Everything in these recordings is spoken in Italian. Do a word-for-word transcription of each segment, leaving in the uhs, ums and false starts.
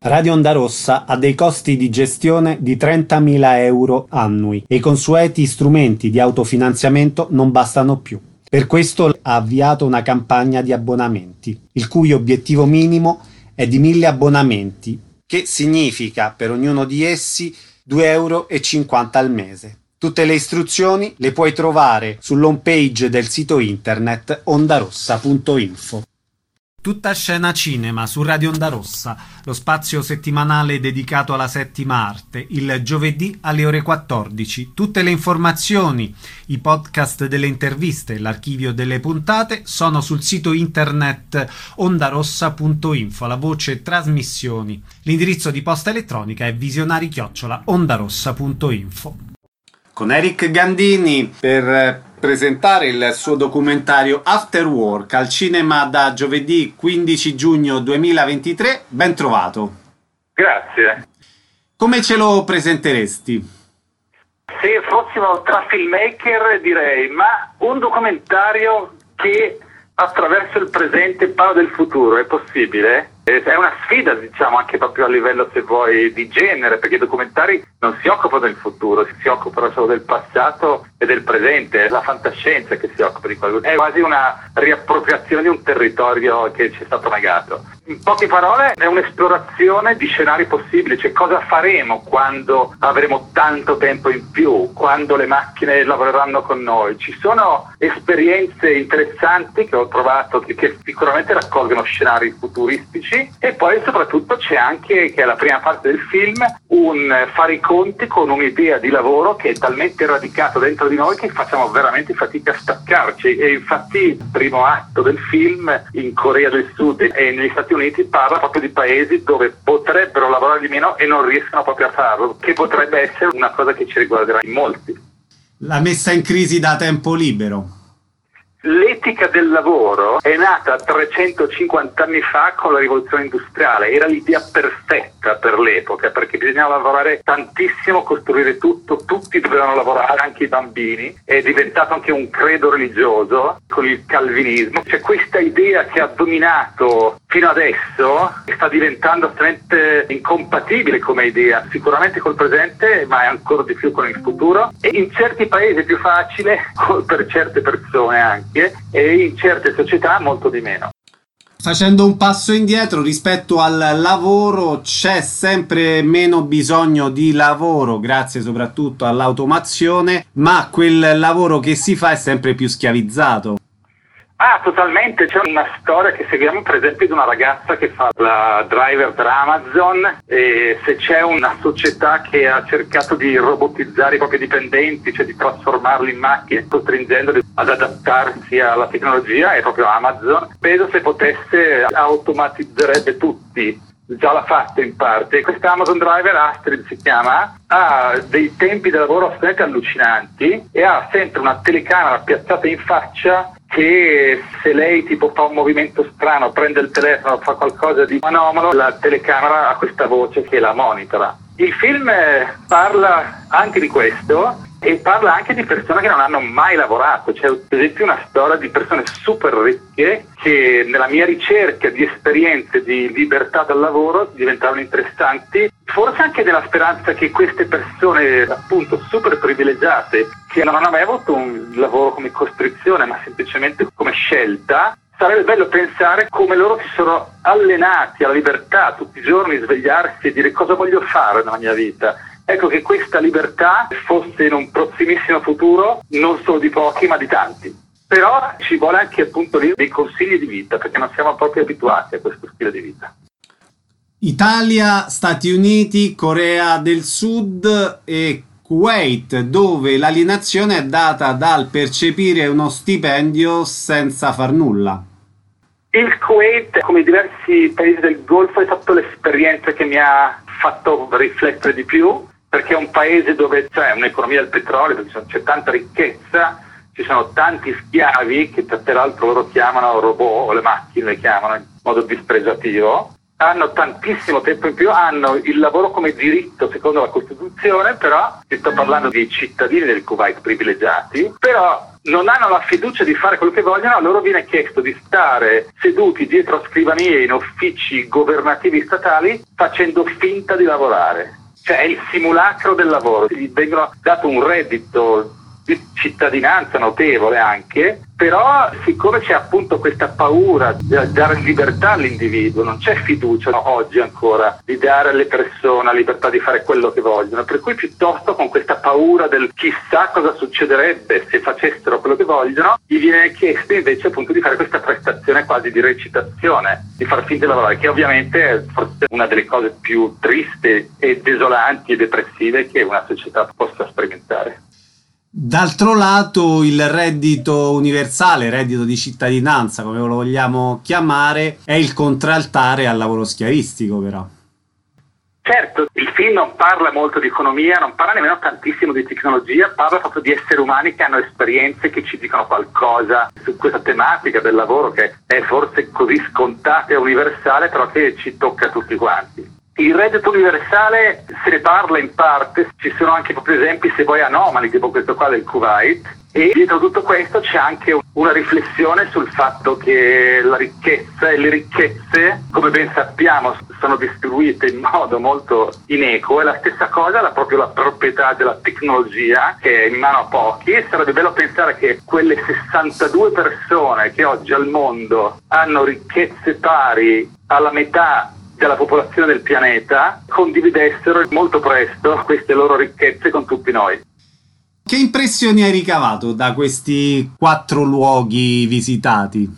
Radio Onda Rossa ha dei costi di gestione di trentamila euro annui e i consueti strumenti di autofinanziamento non bastano più. Per questo ha avviato una campagna di abbonamenti, il cui obiettivo minimo è di mille abbonamenti, che significa per ognuno di essi due euro e cinquanta al mese. Tutte le istruzioni le puoi trovare sull'home page del sito internet ondarossa punto info. Tutta scena cinema su Radio Onda Rossa, lo spazio settimanale dedicato alla settima arte, il giovedì alle ore quattordici. Tutte le informazioni, i podcast delle interviste, l'archivio delle puntate sono sul sito internet ondarossa punto info, la voce trasmissioni. L'indirizzo di posta elettronica è visionari chiocciola ondarossa punto info. Con Eric Gandini per presentare il suo documentario After Work al cinema da giovedì quindici giugno duemilaventitré. Ben trovato. Grazie. Come ce lo presenteresti? Se fossimo tra filmmaker direi, ma un documentario che attraverso il presente parla del futuro, è possibile? È una sfida, diciamo, anche proprio a livello, se vuoi, di genere, perché i documentari non si occupano del futuro, si occupano solo del passato e del presente, è la fantascienza che si occupa di quello. È quasi una riappropriazione di un territorio che ci è stato negato. In poche parole è un'esplorazione di scenari possibili, cioè cosa faremo quando avremo tanto tempo in più, quando le macchine lavoreranno con noi. Ci sono esperienze interessanti che ho trovato che, che sicuramente raccolgono scenari futuristici. E poi soprattutto c'è anche, che è la prima parte del film, un fare i conti con un'idea di lavoro che è talmente radicata dentro di noi che facciamo veramente fatica a staccarci. E infatti il primo atto del film in Corea del Sud e negli Stati Uniti parla proprio di paesi dove potrebbero lavorare di meno e non riescono proprio a farlo, che potrebbe essere una cosa che ci riguarderà in molti. La messa in crisi da tempo libero. L'etica del lavoro è nata trecentocinquanta anni fa con la rivoluzione industriale, era l'idea perfetta per l'epoca perché bisognava lavorare tantissimo, costruire tutto, tutti dovevano lavorare, anche i bambini, è diventato anche un credo religioso con il calvinismo. C'è questa idea che ha dominato fino adesso e sta diventando assolutamente incompatibile come idea, sicuramente col presente ma è ancora di più con il futuro, e in certi paesi è più facile per certe persone anche, e in certe società molto di meno. Facendo un passo indietro rispetto al lavoro, c'è sempre meno bisogno di lavoro grazie soprattutto all'automazione, ma quel lavoro che si fa è sempre più schiavizzato. Ah, totalmente. C'è una storia che seguiamo, per esempio, di una ragazza che fa la driver per Amazon, e se c'è una società che ha cercato di robotizzare i propri dipendenti, cioè di trasformarli in macchine, costringendoli ad adattarsi alla tecnologia, è proprio Amazon. Penso se potesse automatizzerebbe tutti. Già l'ha fatto in parte. Questa Amazon Driver, Astrid si chiama, ha dei tempi di lavoro assolutamente allucinanti e ha sempre una telecamera piazzata in faccia che se lei tipo fa un movimento strano, prende il telefono, fa qualcosa di anomalo, la telecamera ha questa voce che la monitora. Il film parla anche di questo e parla anche di persone che non hanno mai lavorato. C'è per esempio una storia di persone super ricche che nella mia ricerca di esperienze di libertà dal lavoro diventavano interessanti, forse anche nella speranza che queste persone appunto super privilegiate, che non hanno mai avuto un lavoro come costrizione ma semplicemente come scelta, sarebbe bello pensare come loro si sono allenati alla libertà tutti i giorni, svegliarsi e dire cosa voglio fare nella mia vita. Ecco, che questa libertà fosse in un prossimissimo futuro non solo di pochi ma di tanti. Però ci vuole anche appunto lì dei consigli di vita, perché non siamo proprio abituati a questo stile di vita. Italia, Stati Uniti, Corea del Sud e Kuwait, dove l'alienazione è data dal percepire uno stipendio senza far nulla. Il Kuwait, come diversi paesi del Golfo, è stata l'esperienza che mi ha fatto riflettere di più, perché è un paese dove c'è un'economia del petrolio, dove c'è tanta ricchezza, ci sono tanti schiavi che peraltro loro chiamano robot, o le macchine le chiamano in modo dispregiativo, hanno tantissimo tempo in più, hanno il lavoro come diritto secondo la Costituzione, però si sta parlando di cittadini del Kuwait privilegiati, però non hanno la fiducia di fare quello che vogliono, a loro viene chiesto di stare seduti dietro a scrivanie in uffici governativi statali facendo finta di lavorare. Cioè è il simulacro del lavoro, gli vengono dato un reddito di cittadinanza notevole anche, però siccome c'è appunto questa paura di dare libertà all'individuo, non c'è fiducia no, oggi ancora di dare alle persone la libertà di fare quello che vogliono, per cui piuttosto con questa paura del chissà cosa succederebbe se facessero quello che vogliono, gli viene chiesto invece appunto di fare questa prestazione quasi di recitazione, di far finta di lavorare, che ovviamente è forse una delle cose più tristi e desolanti e depressive che una società possa sperimentare. D'altro lato il reddito universale, reddito di cittadinanza, come lo vogliamo chiamare, è il contraltare al lavoro schiavistico però. Certo, il film non parla molto di economia, non parla nemmeno tantissimo di tecnologia, parla proprio di esseri umani che hanno esperienze che ci dicono qualcosa su questa tematica del lavoro che è forse così scontata e universale, però che ci tocca tutti quanti. Il reddito universale se ne parla in parte, ci sono anche proprio esempi se vuoi anomali, tipo questo qua del Kuwait, e dietro tutto questo c'è anche una riflessione sul fatto che la ricchezza e le ricchezze, come ben sappiamo, sono distribuite in modo molto inequo, e la stessa cosa è proprio la proprietà della tecnologia che è in mano a pochi, e sarebbe bello pensare che quelle sessantadue persone che oggi al mondo hanno ricchezze pari alla metà della popolazione del pianeta condividessero molto presto queste loro ricchezze con tutti noi. Che impressioni hai ricavato da questi quattro luoghi visitati?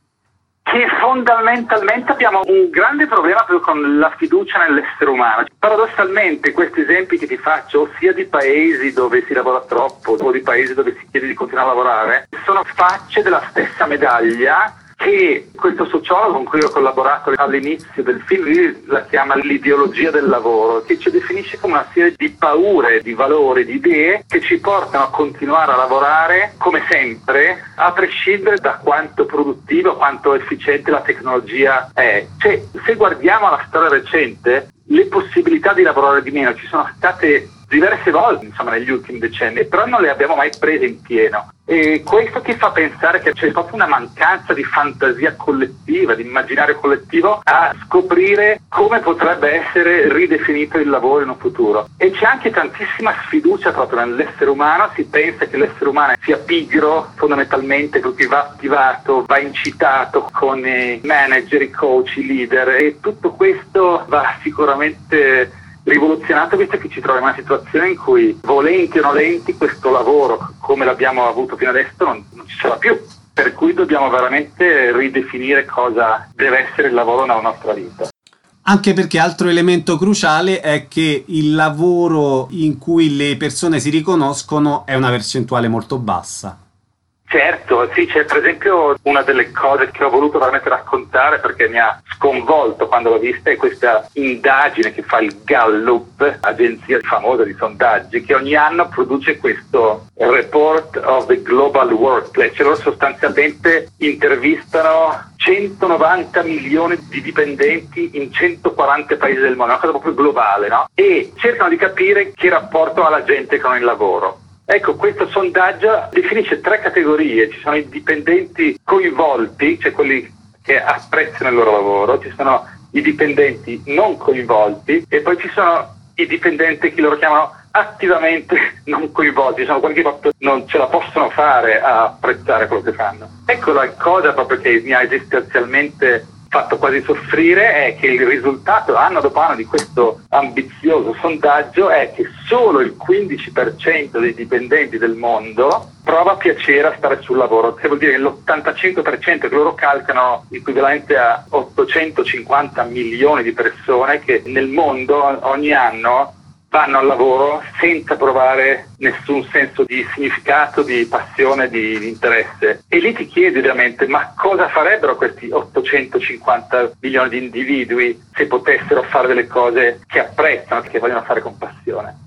Che fondamentalmente abbiamo un grande problema con la fiducia nell'essere umano. Paradossalmente questi esempi che ti faccio, sia di paesi dove si lavora troppo o di paesi dove si chiede di continuare a lavorare, sono facce della stessa medaglia che questo sociologo con cui ho collaborato all'inizio del film, lui la chiama l'ideologia del lavoro, che ci definisce come una serie di paure, di valori, di idee che ci portano a continuare a lavorare come sempre, a prescindere da quanto produttivo, quanto efficiente la tecnologia è. Cioè, se guardiamo la storia recente, le possibilità di lavorare di meno ci sono state diverse volte, insomma, negli ultimi decenni, però non le abbiamo mai prese in pieno. E questo ti fa pensare che c'è proprio una mancanza di fantasia collettiva, di immaginario collettivo a scoprire come potrebbe essere ridefinito il lavoro in un futuro. E c'è anche tantissima sfiducia proprio nell'essere umano, si pensa che l'essere umano sia pigro fondamentalmente, per cui va attivato, va incitato con i manager, i coach, i leader, e tutto questo va sicuramente rivoluzionato, visto che ci troviamo in una situazione in cui, volenti o nolenti, questo lavoro come l'abbiamo avuto fino adesso non, non ci sarà più, per cui dobbiamo veramente ridefinire cosa deve essere il lavoro nella nostra vita. Anche perché altro elemento cruciale è che il lavoro in cui le persone si riconoscono è una percentuale molto bassa. Certo, sì, c'è per esempio una delle cose che ho voluto veramente raccontare perché mi ha sconvolto quando l'ho vista, è questa indagine che fa il Gallup, agenzia famosa di sondaggi, che ogni anno produce questo Report of the Global Workplace, cioè loro sostanzialmente intervistano centonovanta milioni di dipendenti in centoquaranta paesi del mondo, una cosa proprio globale, no? E cercano di capire che rapporto ha la gente con il lavoro. Ecco, questo sondaggio definisce tre categorie: ci sono i dipendenti coinvolti, cioè quelli che apprezzano il loro lavoro, ci sono i dipendenti non coinvolti e poi ci sono i dipendenti che loro chiamano attivamente non coinvolti, sono quelli che proprio non ce la possono fare a apprezzare quello che fanno. Ecco, la cosa proprio che mi ha esistenzialmente fatto quasi soffrire è che il risultato anno dopo anno di questo ambizioso sondaggio è che solo il quindici per cento dei dipendenti del mondo prova piacere a stare sul lavoro, che vuol dire che l'ottantacinque per cento che loro calcolano equivalente a ottocentocinquanta milioni di persone che nel mondo ogni anno vanno al lavoro senza provare nessun senso di significato, di passione, di, di interesse. E lì ti chiedi ovviamente, ma cosa farebbero questi ottocentocinquanta milioni di individui se potessero fare delle cose che apprezzano, che vogliono fare con passione?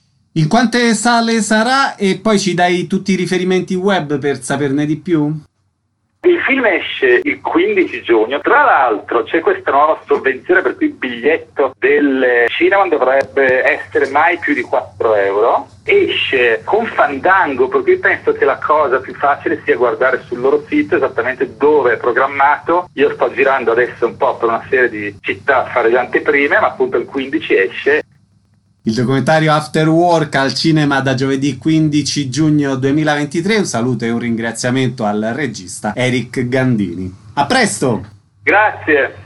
In quante sale sarà? E poi ci dai tutti i riferimenti web per saperne di più? Il film esce il quindici giugno, tra l'altro c'è questa nuova sovvenzione per cui il biglietto del cinema dovrebbe essere mai più di quattro euro. Esce con Fandango, per cui penso che la cosa più facile sia guardare sul loro sito esattamente dove è programmato. Io sto girando adesso un po' per una serie di città a fare le anteprime, ma appunto il quindici esce. Il documentario After Work al cinema da giovedì quindici giugno duemilaventitré. Un saluto e un ringraziamento al regista Eric Gandini. A presto! Grazie!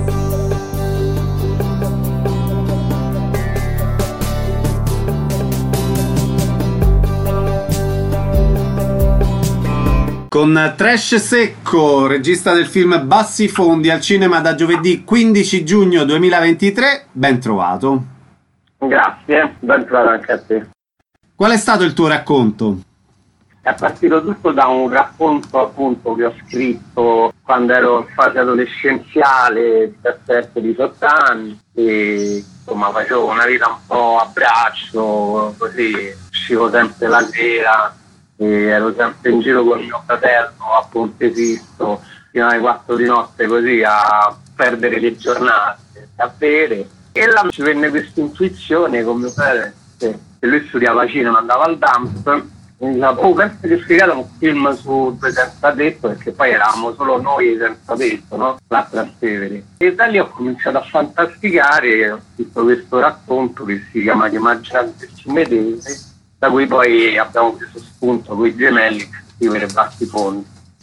Con Trash Secco, regista del film Bassi Fondi al cinema da giovedì quindici giugno duemilaventitré, ben trovato. Grazie, ben trovato anche a te. Qual è stato il tuo racconto? È partito tutto da un racconto appunto che ho scritto quando ero in fase adolescenziale, diciassette diciotto anni, e insomma facevo una vita un po' a braccio, così uscivo sempre la sera e ero sempre in giro con mio fratello a Ponte Sisto fino alle quattro di notte, così a perdere le giornate, a bere. E là ci venne questa intuizione con mio fratello, che lui studiava cinema, andava al D A M P, e mi diceva, oh, penso che scriviate un film su Due Senza Tetto, perché poi eravamo solo noi senza tetto, no? La Trastevere. E da lì ho cominciato a fantasticare e ho scritto questo racconto che si chiama Immaginante Cimedese, da cui poi abbiamo preso spunto con i gemelli per scrivere Bassi Fondi.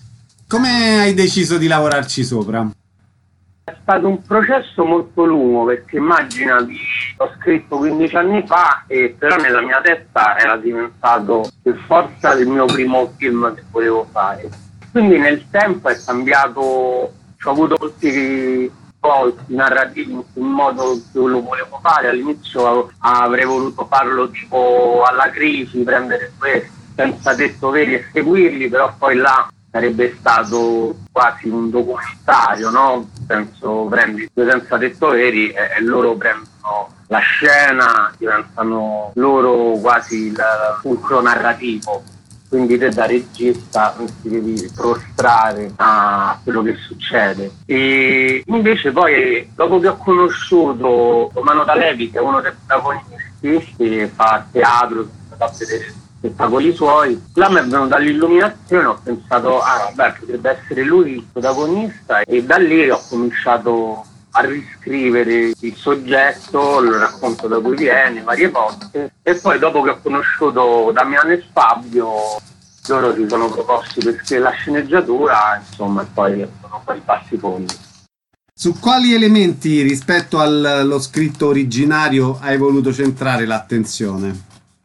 Come hai deciso di lavorarci sopra? È stato un processo molto lungo, perché immaginati, l'ho scritto quindici anni fa e però nella mia testa era diventato per forza il mio primo film che volevo fare. Quindi nel tempo è cambiato, ho avuto molti volti narrativi in che modo lo volevo fare. All'inizio avrei voluto farlo tipo alla Crisi, prendere due senza tetto veri e seguirli, però poi là sarebbe stato quasi un documentario, no? Penso prendi due senza tetto veri e, e loro prendono la scena, diventano loro quasi il fulcro narrativo. Quindi te da regista non ti devi prostrare a quello che succede. E invece poi, dopo che ho conosciuto Romano Talevi, che è uno dei protagonisti, che fa teatro, da vedere spettacoli suoi, là mi è venuta l'illuminazione, ho pensato, ah vabbè, potrebbe essere lui il protagonista, e da lì ho cominciato a riscrivere il soggetto, il racconto da cui viene, varie volte, e poi dopo che ho conosciuto Damiano e Fabio, loro si sono proposti per scrivere la sceneggiatura, insomma, e poi sono poi Bassi Fondi. Su quali elementi rispetto allo scritto originario hai voluto centrare l'attenzione?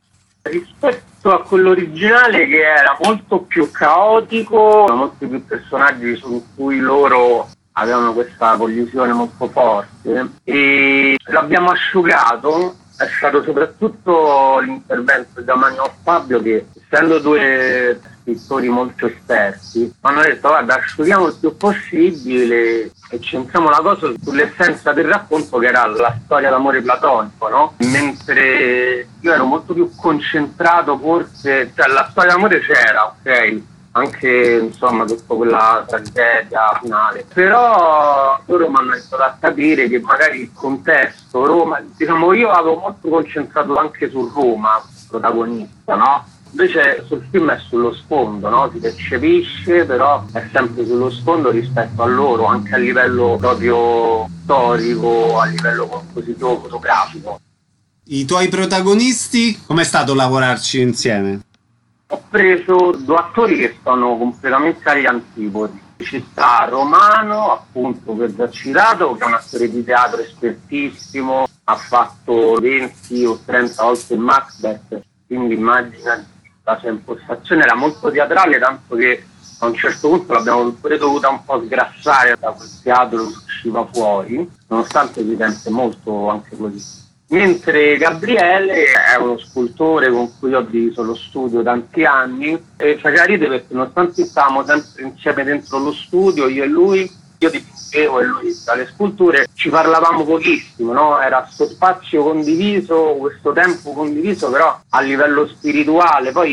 Rispetto a quello originale, che era molto più caotico, molti più personaggi su cui loro avevano questa collisione molto forte, e l'abbiamo asciugato. È stato soprattutto l'intervento di Damiano e Fabio, che essendo due scrittori molto esperti mi hanno detto guarda, asciughiamo il più possibile e centriamo la cosa sull'essenza del racconto, che era la storia d'amore platonico, no? Mentre io ero molto più concentrato, forse, cioè la storia d'amore c'era, ok, anche insomma tutta quella tragedia finale, però loro mi hanno aiutato a capire che magari il contesto Roma, diciamo, io avevo molto concentrato anche su Roma, protagonista, no? Invece sul film è sullo sfondo, no? Si percepisce, però è sempre sullo sfondo rispetto a loro, anche a livello proprio storico, a livello compositivo, fotografico. I tuoi protagonisti, com'è stato lavorarci insieme? Ho preso due attori che sono completamente agli antipodi. Ci sta Romano, appunto, che ho già citato, che è un attore di teatro espertissimo, ha fatto venti o trenta volte il Macbeth, quindi immagina la sua impostazione era molto teatrale, tanto che a un certo punto l'abbiamo pure dovuta un po' sgrassare da quel teatro che usciva fuori, nonostante si sente molto anche così. Mentre Gabriele è uno scultore con cui ho diviso lo studio tanti anni e faceva ridere perché nonostante stavamo sempre insieme dentro lo studio, io e lui, io dipingevo e lui dalle sculture, ci parlavamo pochissimo, no? Era questo spazio condiviso, questo tempo condiviso, però a livello spirituale. Poi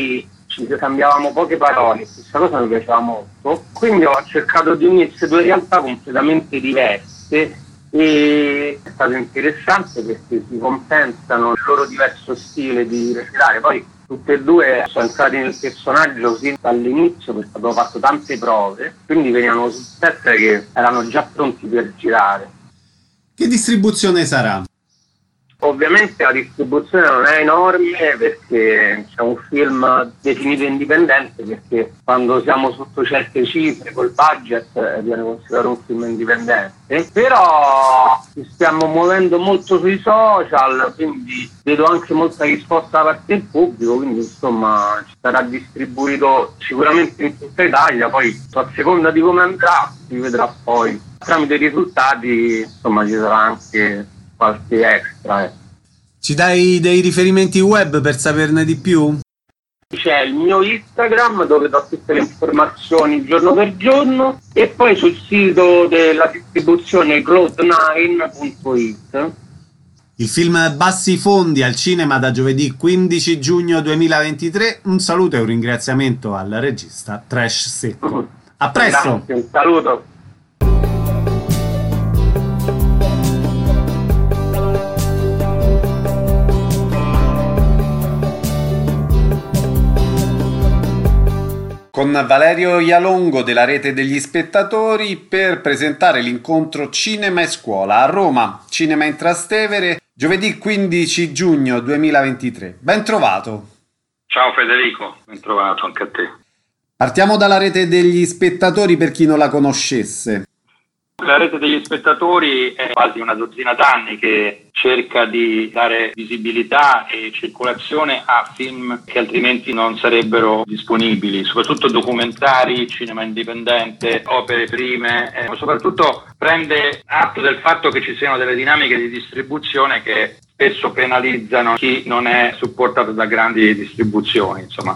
ci cambiavamo poche parole, questa cosa mi piaceva molto, quindi ho cercato di unire queste due realtà completamente diverse e è stato interessante perché si compensano il loro diverso stile di recitare. Poi tutte e due sono entrati nel personaggio sin dall'inizio perché avevo fatto tante prove, quindi venivano sul set che erano già pronti per girare. Che distribuzione sarà? Ovviamente la distribuzione non è enorme perché c'è un film definito indipendente, perché quando siamo sotto certe cifre col budget eh, viene considerato un film indipendente, però ci stiamo muovendo molto sui social, quindi vedo anche molta risposta da parte del pubblico, quindi insomma ci sarà distribuito sicuramente in tutta Italia, poi a seconda di come andrà si vedrà poi. Tramite i risultati insomma ci sarà anche qualche extra. Eh. Ci dai dei riferimenti web per saperne di più? C'è il mio Instagram dove do tutte le informazioni giorno per giorno e poi sul sito della distribuzione cloud nine punto it. Il film Bassi Fondi al cinema da giovedì quindici giugno duemilaventitré. Un saluto e un ringraziamento al regista Trash Secco. A presto! Grazie, un saluto! Con Valerio Ialongo della Rete degli Spettatori per presentare l'incontro Cinema e Scuola a Roma, Cinema in Trastevere, giovedì quindici giugno duemilaventitré. Ben trovato! Ciao Federico, ben trovato anche a te. Partiamo dalla Rete degli Spettatori per chi non la conoscesse. La Rete degli Spettatori è quasi una dozzina d'anni che cerca di dare visibilità e circolazione a film che altrimenti non sarebbero disponibili, soprattutto documentari, cinema indipendente, opere prime, e soprattutto prende atto del fatto che ci siano delle dinamiche di distribuzione che spesso penalizzano chi non è supportato da grandi distribuzioni, insomma.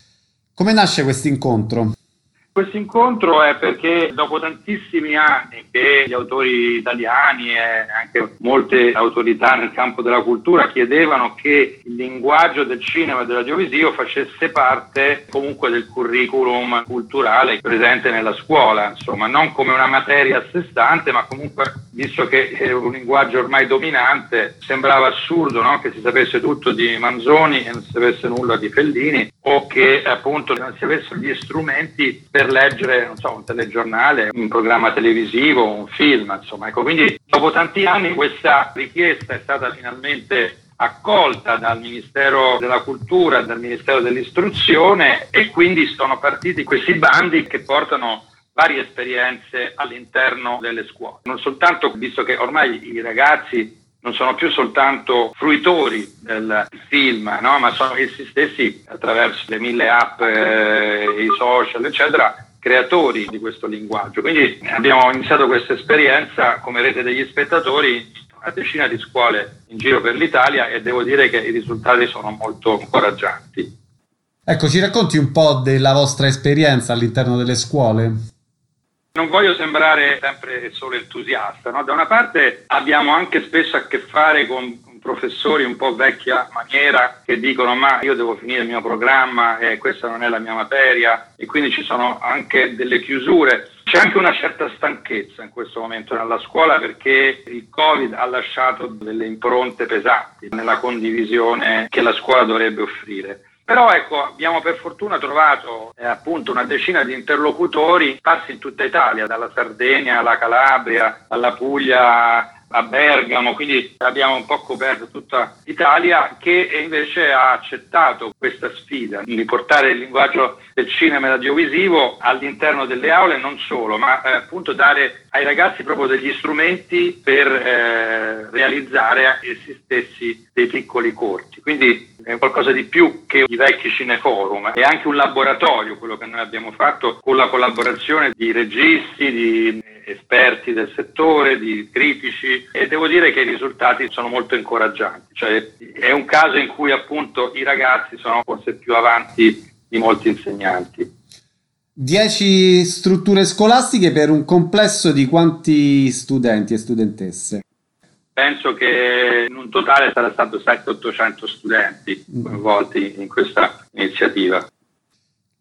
Come nasce questo incontro? Questo incontro è perché dopo tantissimi anni che gli autori italiani e anche molte autorità nel campo della cultura chiedevano che il linguaggio del cinema e dell'audiovisivo facesse parte comunque del curriculum culturale presente nella scuola, insomma, non come una materia a sé stante, ma comunque, visto che è un linguaggio ormai dominante, sembrava assurdo, no? Che si sapesse tutto di Manzoni e non si sapesse nulla di Fellini, o che appunto non si avessero gli strumenti per leggere, non so, un telegiornale, un programma televisivo, un film, insomma. Ecco, quindi dopo tanti anni questa richiesta è stata finalmente accolta dal Ministero della Cultura, dal Ministero dell'Istruzione, e quindi sono partiti questi bandi che portano varie esperienze all'interno delle scuole. Non soltanto, visto che ormai i ragazzi non sono più soltanto fruitori del film, no? Ma sono essi stessi, attraverso le mille app, eh, i social, eccetera, creatori di questo linguaggio. Quindi abbiamo iniziato questa esperienza come Rete degli Spettatori in una decina di scuole in giro per l'Italia e devo dire che i risultati sono molto incoraggianti. Ecco, ci racconti un po' della vostra esperienza all'interno delle scuole? Non voglio sembrare sempre solo entusiasta, no? Da una parte abbiamo anche spesso a che fare con professori un po' vecchia maniera che dicono ma io devo finire il mio programma e questa non è la mia materia, e quindi ci sono anche delle chiusure. C'è anche una certa stanchezza in questo momento nella scuola perché il Covid ha lasciato delle impronte pesanti nella condivisione che la scuola dovrebbe offrire. Però ecco, abbiamo per fortuna trovato eh, appunto una decina di interlocutori sparsi in tutta Italia, dalla Sardegna alla Calabria, alla Puglia a Bergamo, quindi abbiamo un po' coperto tutta l'Italia, che invece ha accettato questa sfida di portare il linguaggio del cinema e dell'audiovisivo all'interno delle aule, non solo, ma eh, appunto dare ai ragazzi proprio degli strumenti per eh, realizzare essi stessi dei piccoli corti. Quindi è qualcosa di più che i vecchi cineforum, è anche un laboratorio quello che noi abbiamo fatto con la collaborazione di registi, di esperti del settore, di critici, e devo dire che i risultati sono molto incoraggianti. Cioè, è un caso in cui appunto i ragazzi sono forse più avanti di molti insegnanti. Dieci strutture scolastiche per un complesso di quanti studenti e studentesse? Penso che in un totale sarà stato settecento ottocento studenti coinvolti in questa iniziativa.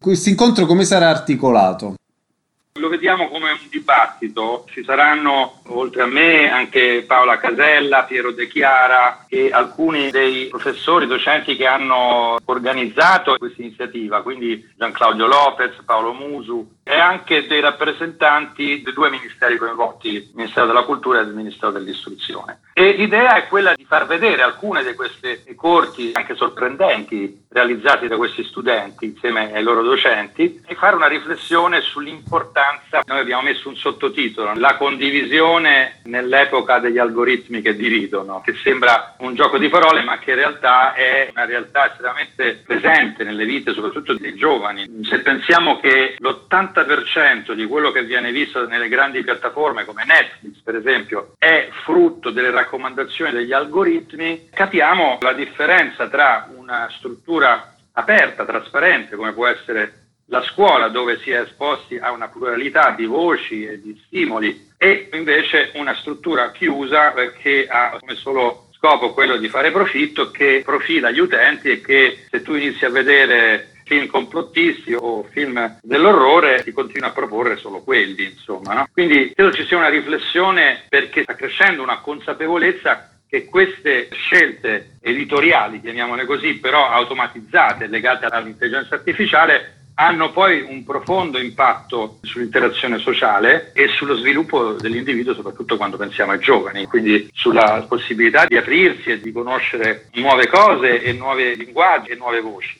Questo incontro come sarà articolato? Lo vediamo come un dibattito, ci saranno oltre a me anche Paola Casella, Piero De Chiara e alcuni dei professori, docenti che hanno organizzato questa iniziativa, quindi Gian Claudio Lopez, Paolo Musu e anche dei rappresentanti dei due ministeri coinvolti, il Ministero della Cultura e il Ministero dell'Istruzione. E l'idea è quella di far vedere alcune di queste corti, anche sorprendenti, realizzate da questi studenti insieme ai loro docenti e fare una riflessione sull'importanza. Noi abbiamo messo un sottotitolo, la condivisione nell'epoca degli algoritmi che dividono, che sembra un gioco di parole ma che in realtà è una realtà estremamente presente nelle vite soprattutto dei giovani. Se pensiamo che l'ottanta per cento di quello che viene visto nelle grandi piattaforme come Netflix per esempio è frutto delle raccomandazioni degli algoritmi, capiamo la differenza tra una struttura aperta, trasparente come può essere la scuola dove si è esposti a una pluralità di voci e di stimoli e invece una struttura chiusa che ha come solo scopo quello di fare profitto, che profila gli utenti e che se tu inizi a vedere film complottisti o film dell'orrore ti continua a proporre solo quelli, insomma, no? Quindi credo ci sia una riflessione perché sta crescendo una consapevolezza che queste scelte editoriali, chiamiamole così, però automatizzate, legate all'intelligenza artificiale, hanno poi un profondo impatto sull'interazione sociale e sullo sviluppo dell'individuo, soprattutto quando pensiamo ai giovani, quindi sulla possibilità di aprirsi e di conoscere nuove cose e nuovi linguaggi e nuove voci.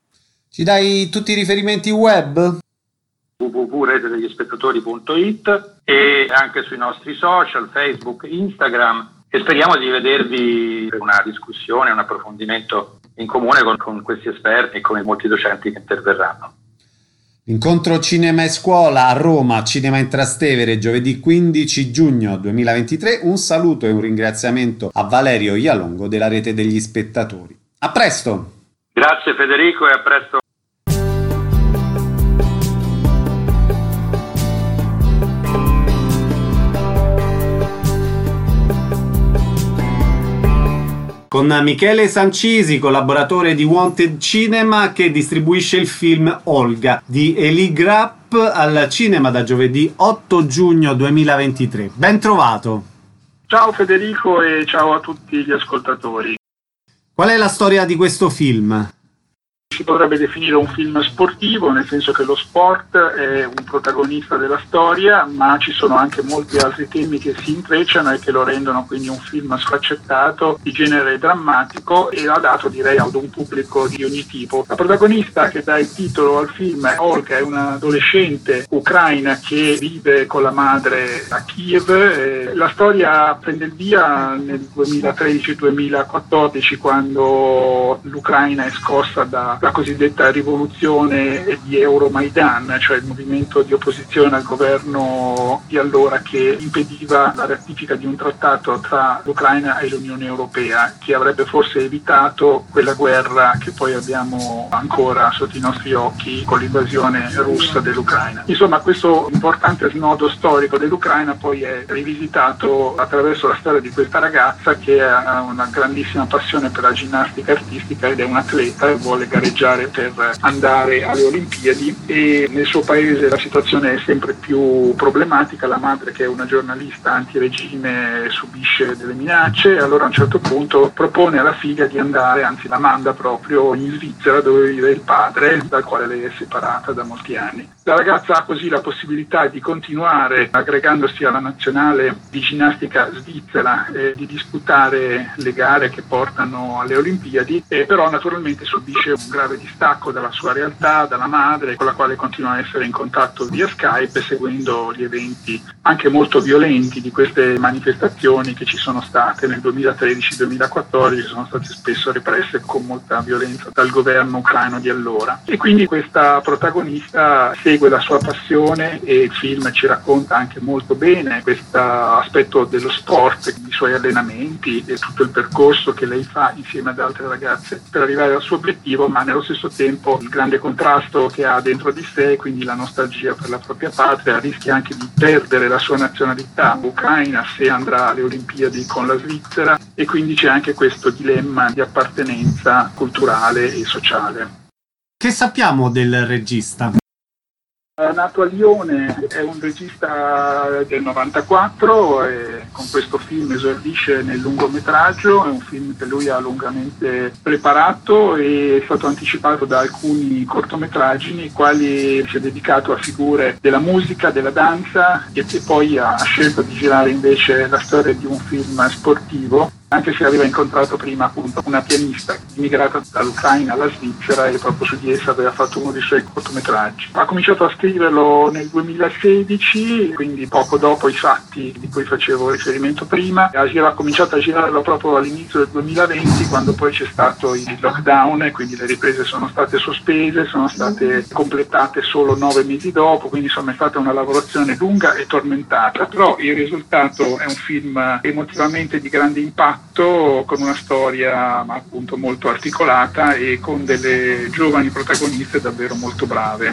Ci dai tutti i riferimenti web? w w w punto rete degli spettatori punto i t e anche sui nostri social, Facebook, Instagram, e speriamo di vedervi per una discussione, un approfondimento in comune con, con questi esperti e con i molti docenti che interverranno. Incontro Cinema e Scuola a Roma, Cinema in Trastevere, giovedì quindici giugno duemilaventitré. Un saluto e un ringraziamento a Valerio Ialongo della Rete degli Spettatori. A presto! Grazie Federico e a presto. Con Michele Sancisi, collaboratore di Wanted Cinema, che distribuisce il film Olga di Elie Grapp al cinema da giovedì otto giugno duemilaventitré. Ben trovato! Ciao Federico e ciao a tutti gli ascoltatori. Qual è la storia di questo film? Si potrebbe definire un film sportivo, nel senso che lo sport è un protagonista della storia, ma ci sono anche molti altri temi che si intrecciano e che lo rendono quindi un film sfaccettato, di genere drammatico e adatto direi ad un pubblico di ogni tipo. La protagonista che dà il titolo al film è Olga, è un'adolescente ucraina che vive con la madre a Kiev. La storia prende il via nel duemilatredici duemilaquattordici, quando l'Ucraina è scossa da la cosiddetta rivoluzione di Euromaidan, cioè il movimento di opposizione al governo di allora che impediva la ratifica di un trattato tra l'Ucraina e l'Unione Europea, che avrebbe forse evitato quella guerra che poi abbiamo ancora sotto i nostri occhi con l'invasione russa dell'Ucraina. Insomma, questo importante snodo storico dell'Ucraina poi è rivisitato attraverso la storia di questa ragazza che ha una grandissima passione per la ginnastica artistica ed è un atleta e vuole gareggiare per andare alle Olimpiadi, e nel suo paese la situazione è sempre più problematica. La madre, che è una giornalista antiregime, subisce delle minacce e allora a un certo punto propone alla figlia di andare, anzi la manda proprio in Svizzera dove vive il padre, dal quale lei è separata da molti anni. La ragazza ha così la possibilità di continuare aggregandosi alla nazionale di ginnastica svizzera e di disputare le gare che portano alle Olimpiadi, e però naturalmente subisce un grave distacco dalla sua realtà, dalla madre, con la quale continua a essere in contatto via Skype, seguendo gli eventi anche molto violenti di queste manifestazioni che ci sono state nel duemilatredici duemilaquattordici, sono state spesso represse con molta violenza dal governo ucraino di allora. E quindi questa protagonista segue la sua passione e il film ci racconta anche molto bene questo aspetto dello sport, i suoi allenamenti e tutto il percorso che lei fa insieme ad altre ragazze per arrivare al suo obiettivo, ma nello stesso tempo il grande contrasto che ha dentro di sé, quindi la nostalgia per la propria patria, rischia anche di perdere la sua nazionalità ucraina se andrà alle Olimpiadi con la Svizzera, e quindi c'è anche questo dilemma di appartenenza culturale e sociale. Che sappiamo del regista? Nato a Lione, è un regista del novantaquattro e con questo film esordisce nel lungometraggio. È un film che lui ha lungamente preparato e è stato anticipato da alcuni cortometraggi nei quali si è dedicato a figure della musica, della danza, e poi ha scelto di girare invece la storia di un film sportivo, anche se aveva incontrato prima appunto una pianista immigrata dall'Ucraina alla Svizzera e proprio su di essa aveva fatto uno dei suoi cortometraggi. Ha cominciato a scriverlo nel duemilasedici, quindi poco dopo i fatti di cui facevo riferimento prima. Ha, girato, ha cominciato a girarlo proprio all'inizio del duemilaventi, quando poi c'è stato il lockdown e quindi le riprese sono state sospese, sono state completate solo nove mesi dopo, quindi insomma è stata una lavorazione lunga e tormentata, però il risultato è un film emotivamente di grande impatto, con una storia appunto molto articolata e con delle giovani protagoniste davvero molto brave.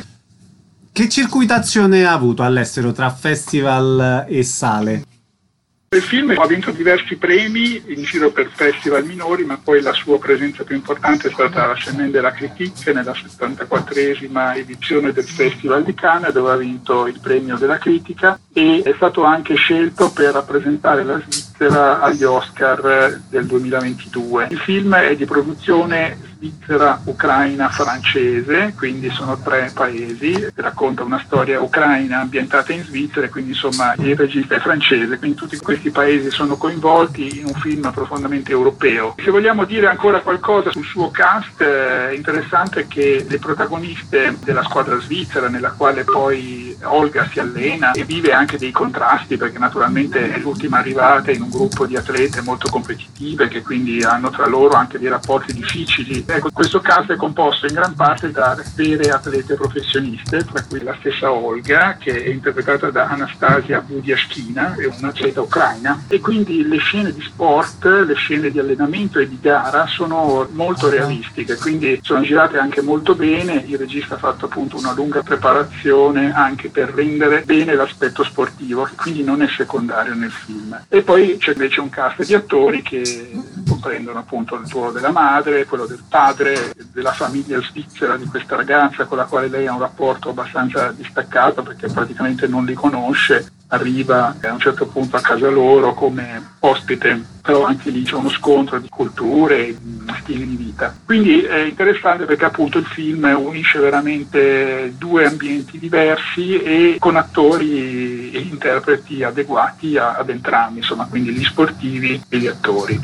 Che circuitazione ha avuto all'estero tra festival e sale? Il film ha vinto diversi premi in giro per festival minori, ma poi la sua presenza più importante è stata la Semaine de la Critique nella settantaquattresima edizione del Festival di Cannes, dove ha vinto il premio della critica, e è stato anche scelto per rappresentare la Svizzera agli Oscar del duemilaventidue. Il film è di produzione svizzera, ucraina, francese, quindi sono tre paesi, racconta una storia ucraina ambientata in Svizzera e quindi insomma il regista è francese, quindi tutti questi paesi sono coinvolti in un film profondamente europeo. Se vogliamo dire ancora qualcosa sul suo cast, è interessante che le protagoniste della squadra svizzera, nella quale poi Olga si allena e vive anche dei contrasti, perché naturalmente è l'ultima arrivata in un gruppo di atlete molto competitive che quindi hanno tra loro anche dei rapporti difficili. Ecco, questo cast è composto in gran parte da vere atlete professioniste, tra cui la stessa Olga, che è interpretata da Anastasia Budiashkina, è un'atleta ucraina, e quindi le scene di sport, le scene di allenamento e di gara sono molto realistiche, quindi sono girate anche molto bene. Il regista ha fatto appunto una lunga preparazione anche per rendere bene l'aspetto sportivo, che quindi non è secondario nel film. E poi c'è invece un cast di attori che comprendono appunto il ruolo della madre, quello del padre, della famiglia svizzera di questa ragazza con la quale lei ha un rapporto abbastanza distaccato perché praticamente non li conosce, arriva a un certo punto a casa loro come ospite, però anche lì c'è uno scontro di culture e di stili di vita. Quindi è interessante perché appunto il film unisce veramente due ambienti diversi e con attori e interpreti adeguati a, ad entrambi, insomma, quindi gli sportivi e gli attori.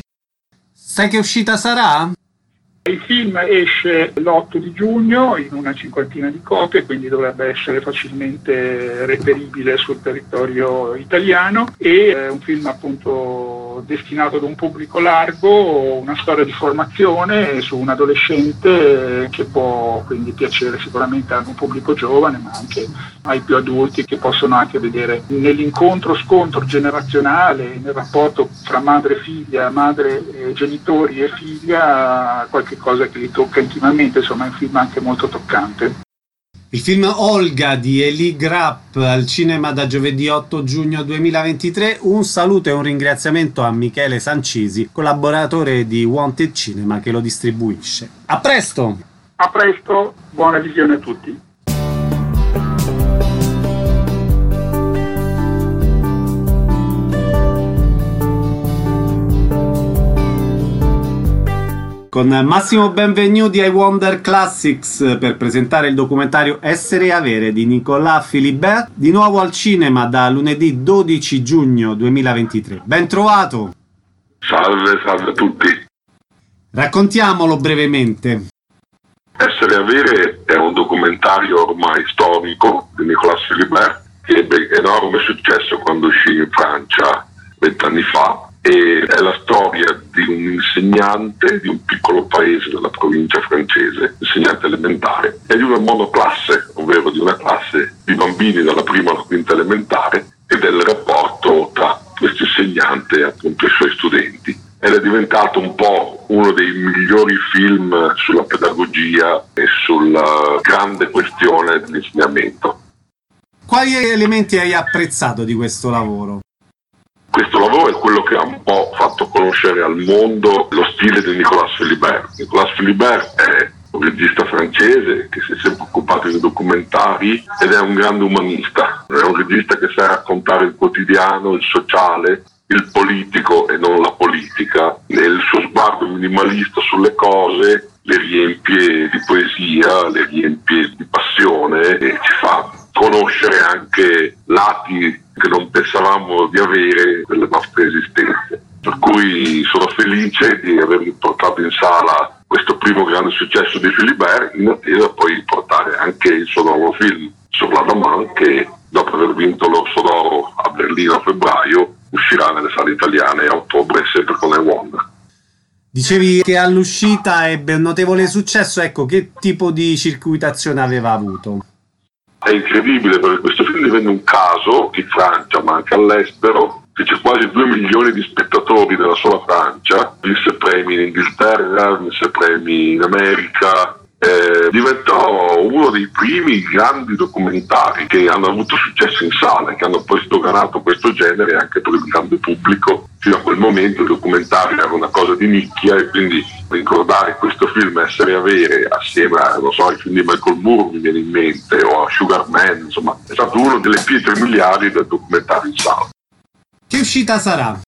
Sai che uscita sarà? Il film esce l'otto di giugno in una cinquantina di copie, quindi dovrebbe essere facilmente reperibile sul territorio italiano. E è un film appunto destinato ad un pubblico largo, una storia di formazione su un adolescente che può quindi piacere sicuramente a un pubblico giovane, ma anche ai più adulti, che possono anche vedere nell'incontro scontro generazionale, nel rapporto fra madre e figlia, madre e genitori e figlia, qualche cosa che li tocca intimamente. Insomma è un film anche molto toccante. Il film Olga di Elie Grapp al cinema da giovedì otto giugno duemilaventitré. Un saluto e un ringraziamento a Michele Sancisi, collaboratore di Wanted Cinema, che lo distribuisce. A presto! A presto, buona visione a tutti. Con Massimo Benvenuti ai Wonder Classics per presentare il documentario Essere e Avere di Nicolas Philibert, di nuovo al cinema da lunedì dodici giugno duemilaventitré. Ben trovato! Salve, salve a tutti. Raccontiamolo brevemente. Essere e Avere è un documentario ormai storico di Nicolas Philibert che ebbe enorme successo quando uscì in Francia vent'anni fa. E è la storia di un insegnante di un piccolo paese della provincia francese, insegnante elementare, e di una monoclasse, ovvero di una classe di bambini dalla prima alla quinta elementare, e del rapporto tra questo insegnante e appunto i suoi studenti. Ed è diventato un po' uno dei migliori film sulla pedagogia e sulla grande questione dell'insegnamento. Quali elementi hai apprezzato di questo lavoro? Questo lavoro è quello che ha un po' fatto conoscere al mondo lo stile di Nicolas Philibert. Nicolas Philibert è un regista francese che si è sempre occupato di documentari ed è un grande umanista. È un regista che sa raccontare il quotidiano, il sociale, il politico e non la politica. E il suo sguardo minimalista sulle cose le riempie di poesia, le riempie di passione e ci fa conoscere anche lati che non pensavamo di avere nelle nostre esistenze. Per cui sono felice di aver portato in sala questo primo grande successo di Philibert, in attesa poi di portare anche il suo nuovo film Sur la Daman, che dopo aver vinto l'Orso d'Oro a Berlino a febbraio uscirà nelle sale italiane a ottobre, sempre con I Wonder. Dicevi che all'uscita ebbe un notevole successo, ecco, che tipo di circuitazione aveva avuto? È incredibile perché questo film divenne un caso in Francia ma anche all'estero, fece quasi due milioni di spettatori nella sola Francia, vinse premi in Inghilterra, vinse premi in America, eh, diventò uno dei primi grandi documentari che hanno avuto successo in sala, che hanno poi sdoganato questo genere anche per il grande pubblico. Fino a quel momento il documentario era una cosa di nicchia e quindi ricordare questo film Essere e Avere assieme a, non so, ai film di Michael Moore mi viene in mente, o a Sugar Man, insomma è stato uno delle pietre miliari del documentario in sala. Che uscita sarà?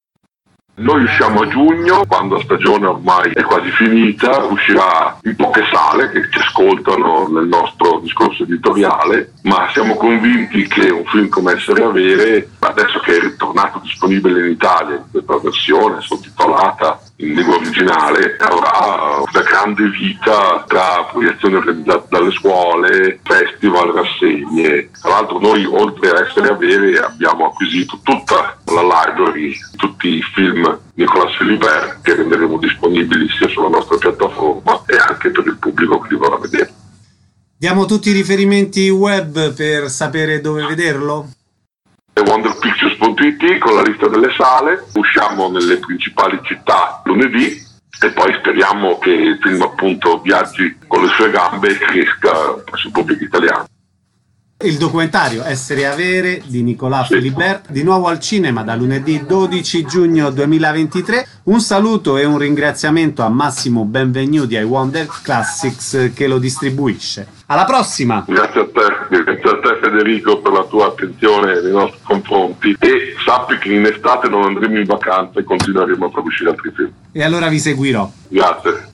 Noi usciamo a giugno, quando la stagione ormai è quasi finita, uscirà in poche sale che ci ascoltano nel nostro discorso editoriale, ma siamo convinti che un film come Essere e Avere, adesso che è ritornato disponibile in Italia in questa versione sottotitolata in lingua originale, avrà una grande vita tra proiezioni organizzate dalle scuole, festival, rassegne. Tra l'altro noi, oltre a Essere e Avere, abbiamo acquisito tutta la library, tutti i film Nicolas Philibert, che renderemo disponibili sia sulla nostra piattaforma e anche per il pubblico che li vorrà vedere. Diamo tutti i riferimenti web per sapere dove vederlo? wonder pictures punto it con la lista delle sale, usciamo nelle principali città lunedì e poi speriamo che il film appunto viaggi con le sue gambe e cresca presso il pubblico italiano. Il documentario Essere e Avere di Nicolas sì. Philibert, di nuovo al cinema da lunedì dodici giugno duemilaventitré. Un saluto e un ringraziamento a Massimo Benvenu di I Wonder Classics che lo distribuisce. Alla prossima! Grazie a te, grazie a te Federico per la tua attenzione nei nostri confronti e sappi che in estate non andremo in vacanza e continueremo a produrre altri film. E allora vi seguirò. Grazie.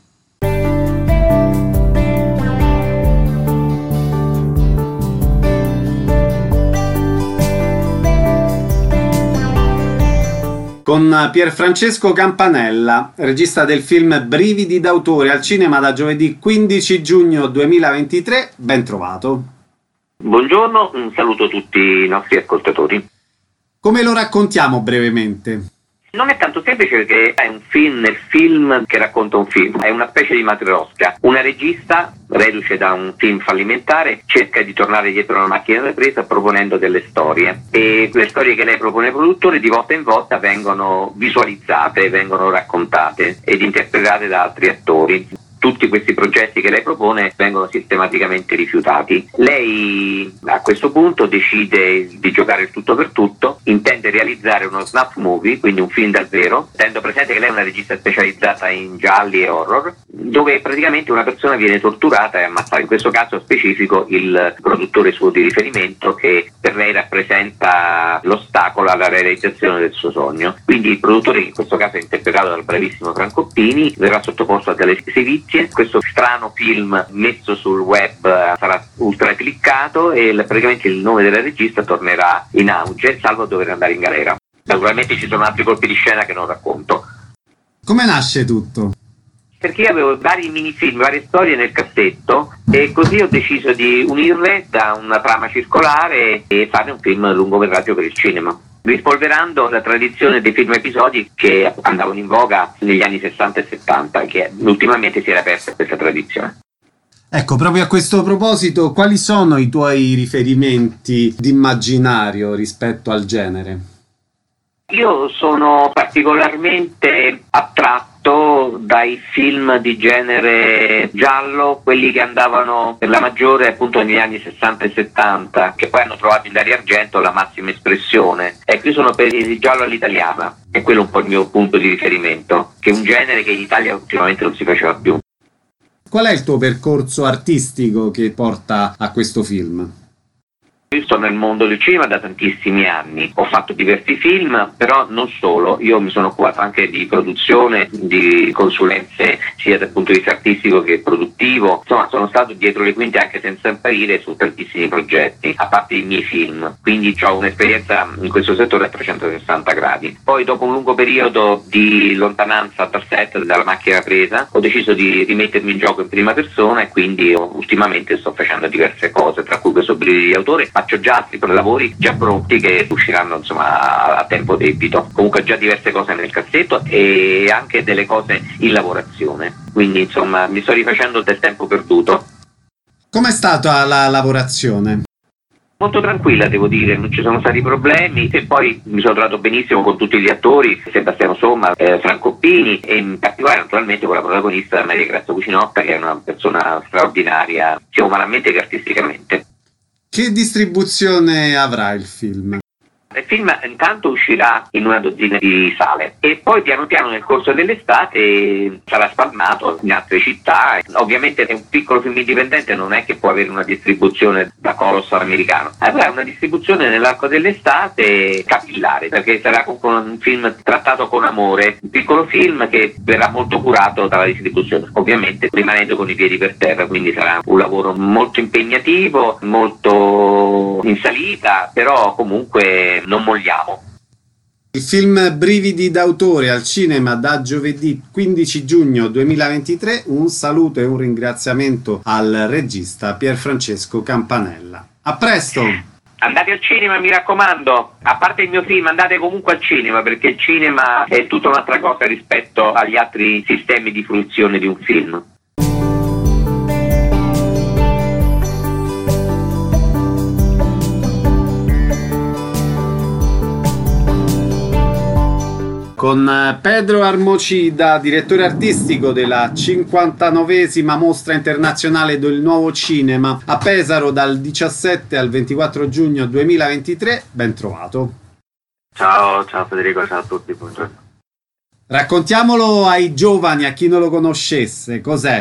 Con Pierfrancesco Campanella, regista del film Brividi d'autore al cinema da giovedì quindici giugno duemilaventitré, ben trovato. Buongiorno, un saluto a tutti i nostri ascoltatori. Come lo raccontiamo brevemente? Non è tanto semplice perché è un film nel film che racconta un film, è una specie di matrioska. Una regista, reduce da un film fallimentare, cerca di tornare dietro una macchina da presa proponendo delle storie e le storie che lei propone ai produttori di volta in volta vengono visualizzate, vengono raccontate ed interpretate da altri attori. Tutti questi progetti che lei propone vengono sistematicamente rifiutati. Lei a questo punto decide di giocare il tutto per tutto, intende realizzare uno snuff movie, quindi un film davvero, tenendo presente che lei è una regista specializzata in gialli e horror, dove praticamente una persona viene torturata e ammazzata, in questo caso specifico il produttore suo di riferimento, che per lei rappresenta l'ostacolo alla realizzazione del suo sogno. Quindi il produttore, che in questo caso è interpretato dal bravissimo Franco Pini, verrà sottoposto a delle sevizie. Questo strano film messo sul web sarà ultra cliccato e praticamente il nome della regista tornerà in auge, salvo dover andare in galera. Naturalmente ci sono altri colpi di scena che non racconto. Come nasce tutto? Perché io avevo vari minifilm, varie storie nel cassetto e così ho deciso di unirle da una trama circolare e fare un film lungometraggio per il cinema, rispolverando la tradizione dei film episodi che andavano in voga negli anni sessanta e settanta, che ultimamente si era persa questa tradizione. Ecco, proprio a questo proposito, quali sono i tuoi riferimenti d'immaginario rispetto al genere? Io sono particolarmente attratto dai film di genere giallo, quelli che andavano per la maggiore appunto negli anni sessanta e settanta, che poi hanno trovato in Dario Argento la massima espressione. Ecco, io sono per il giallo all'italiana, e quello è un po' il mio punto di riferimento, che è un genere che in Italia ultimamente non si faceva più. Qual è il tuo percorso artistico che porta a questo film? Io sto nel mondo del cinema da tantissimi anni, ho fatto diversi film, però non solo, io mi sono occupato anche di produzione, di consulenze sia dal punto di vista artistico che produttivo, insomma sono stato dietro le quinte anche senza apparire su tantissimi progetti, a parte i miei film, quindi ho un'esperienza in questo settore a trecentosessanta gradi. Poi dopo un lungo periodo di lontananza dal set, dalla macchina presa, ho deciso di rimettermi in gioco in prima persona e quindi ultimamente sto facendo diverse cose, tra cui questo Brividi di autore. Faccio già altri lavori già pronti che usciranno insomma a tempo debito, comunque già diverse cose nel cassetto e anche delle cose in lavorazione, quindi insomma mi sto rifacendo del tempo perduto. Com'è stata la lavorazione? Molto tranquilla, devo dire, non ci sono stati problemi e poi mi sono trovato benissimo con tutti gli attori, Sebastiano Somma, eh, Franco Pini e in particolare naturalmente con la protagonista Maria Grazia Cucinotta, che è una persona straordinaria sia umanamente che artisticamente. Che distribuzione avrà il film? Il film intanto uscirà in una dozzina di sale e poi piano piano nel corso dell'estate sarà spalmato in altre città. Ovviamente è un piccolo film indipendente, non è che può avere una distribuzione da colossal americano, avrà una distribuzione nell'arco dell'estate capillare, perché sarà con un film trattato con amore, un piccolo film che verrà molto curato dalla distribuzione, ovviamente rimanendo con i piedi per terra, quindi sarà un lavoro molto impegnativo, molto in salita, però comunque non molliamo. Il film Brividi d'autore al cinema da giovedì quindici giugno duemilaventitré. Un saluto e un ringraziamento al regista Pierfrancesco Campanella. A presto! Andate al cinema, mi raccomando, a parte il mio film andate comunque al cinema, perché il cinema è tutta un'altra cosa rispetto agli altri sistemi di fruizione di un film. Con Pedro Armocida, direttore artistico della cinquantanovesima Mostra Internazionale del Nuovo Cinema a Pesaro dal diciassette al ventiquattro giugno duemilaventitré, ben trovato. Ciao, ciao Federico, ciao a tutti, buongiorno. Raccontiamolo ai giovani, a chi non lo conoscesse, cos'è?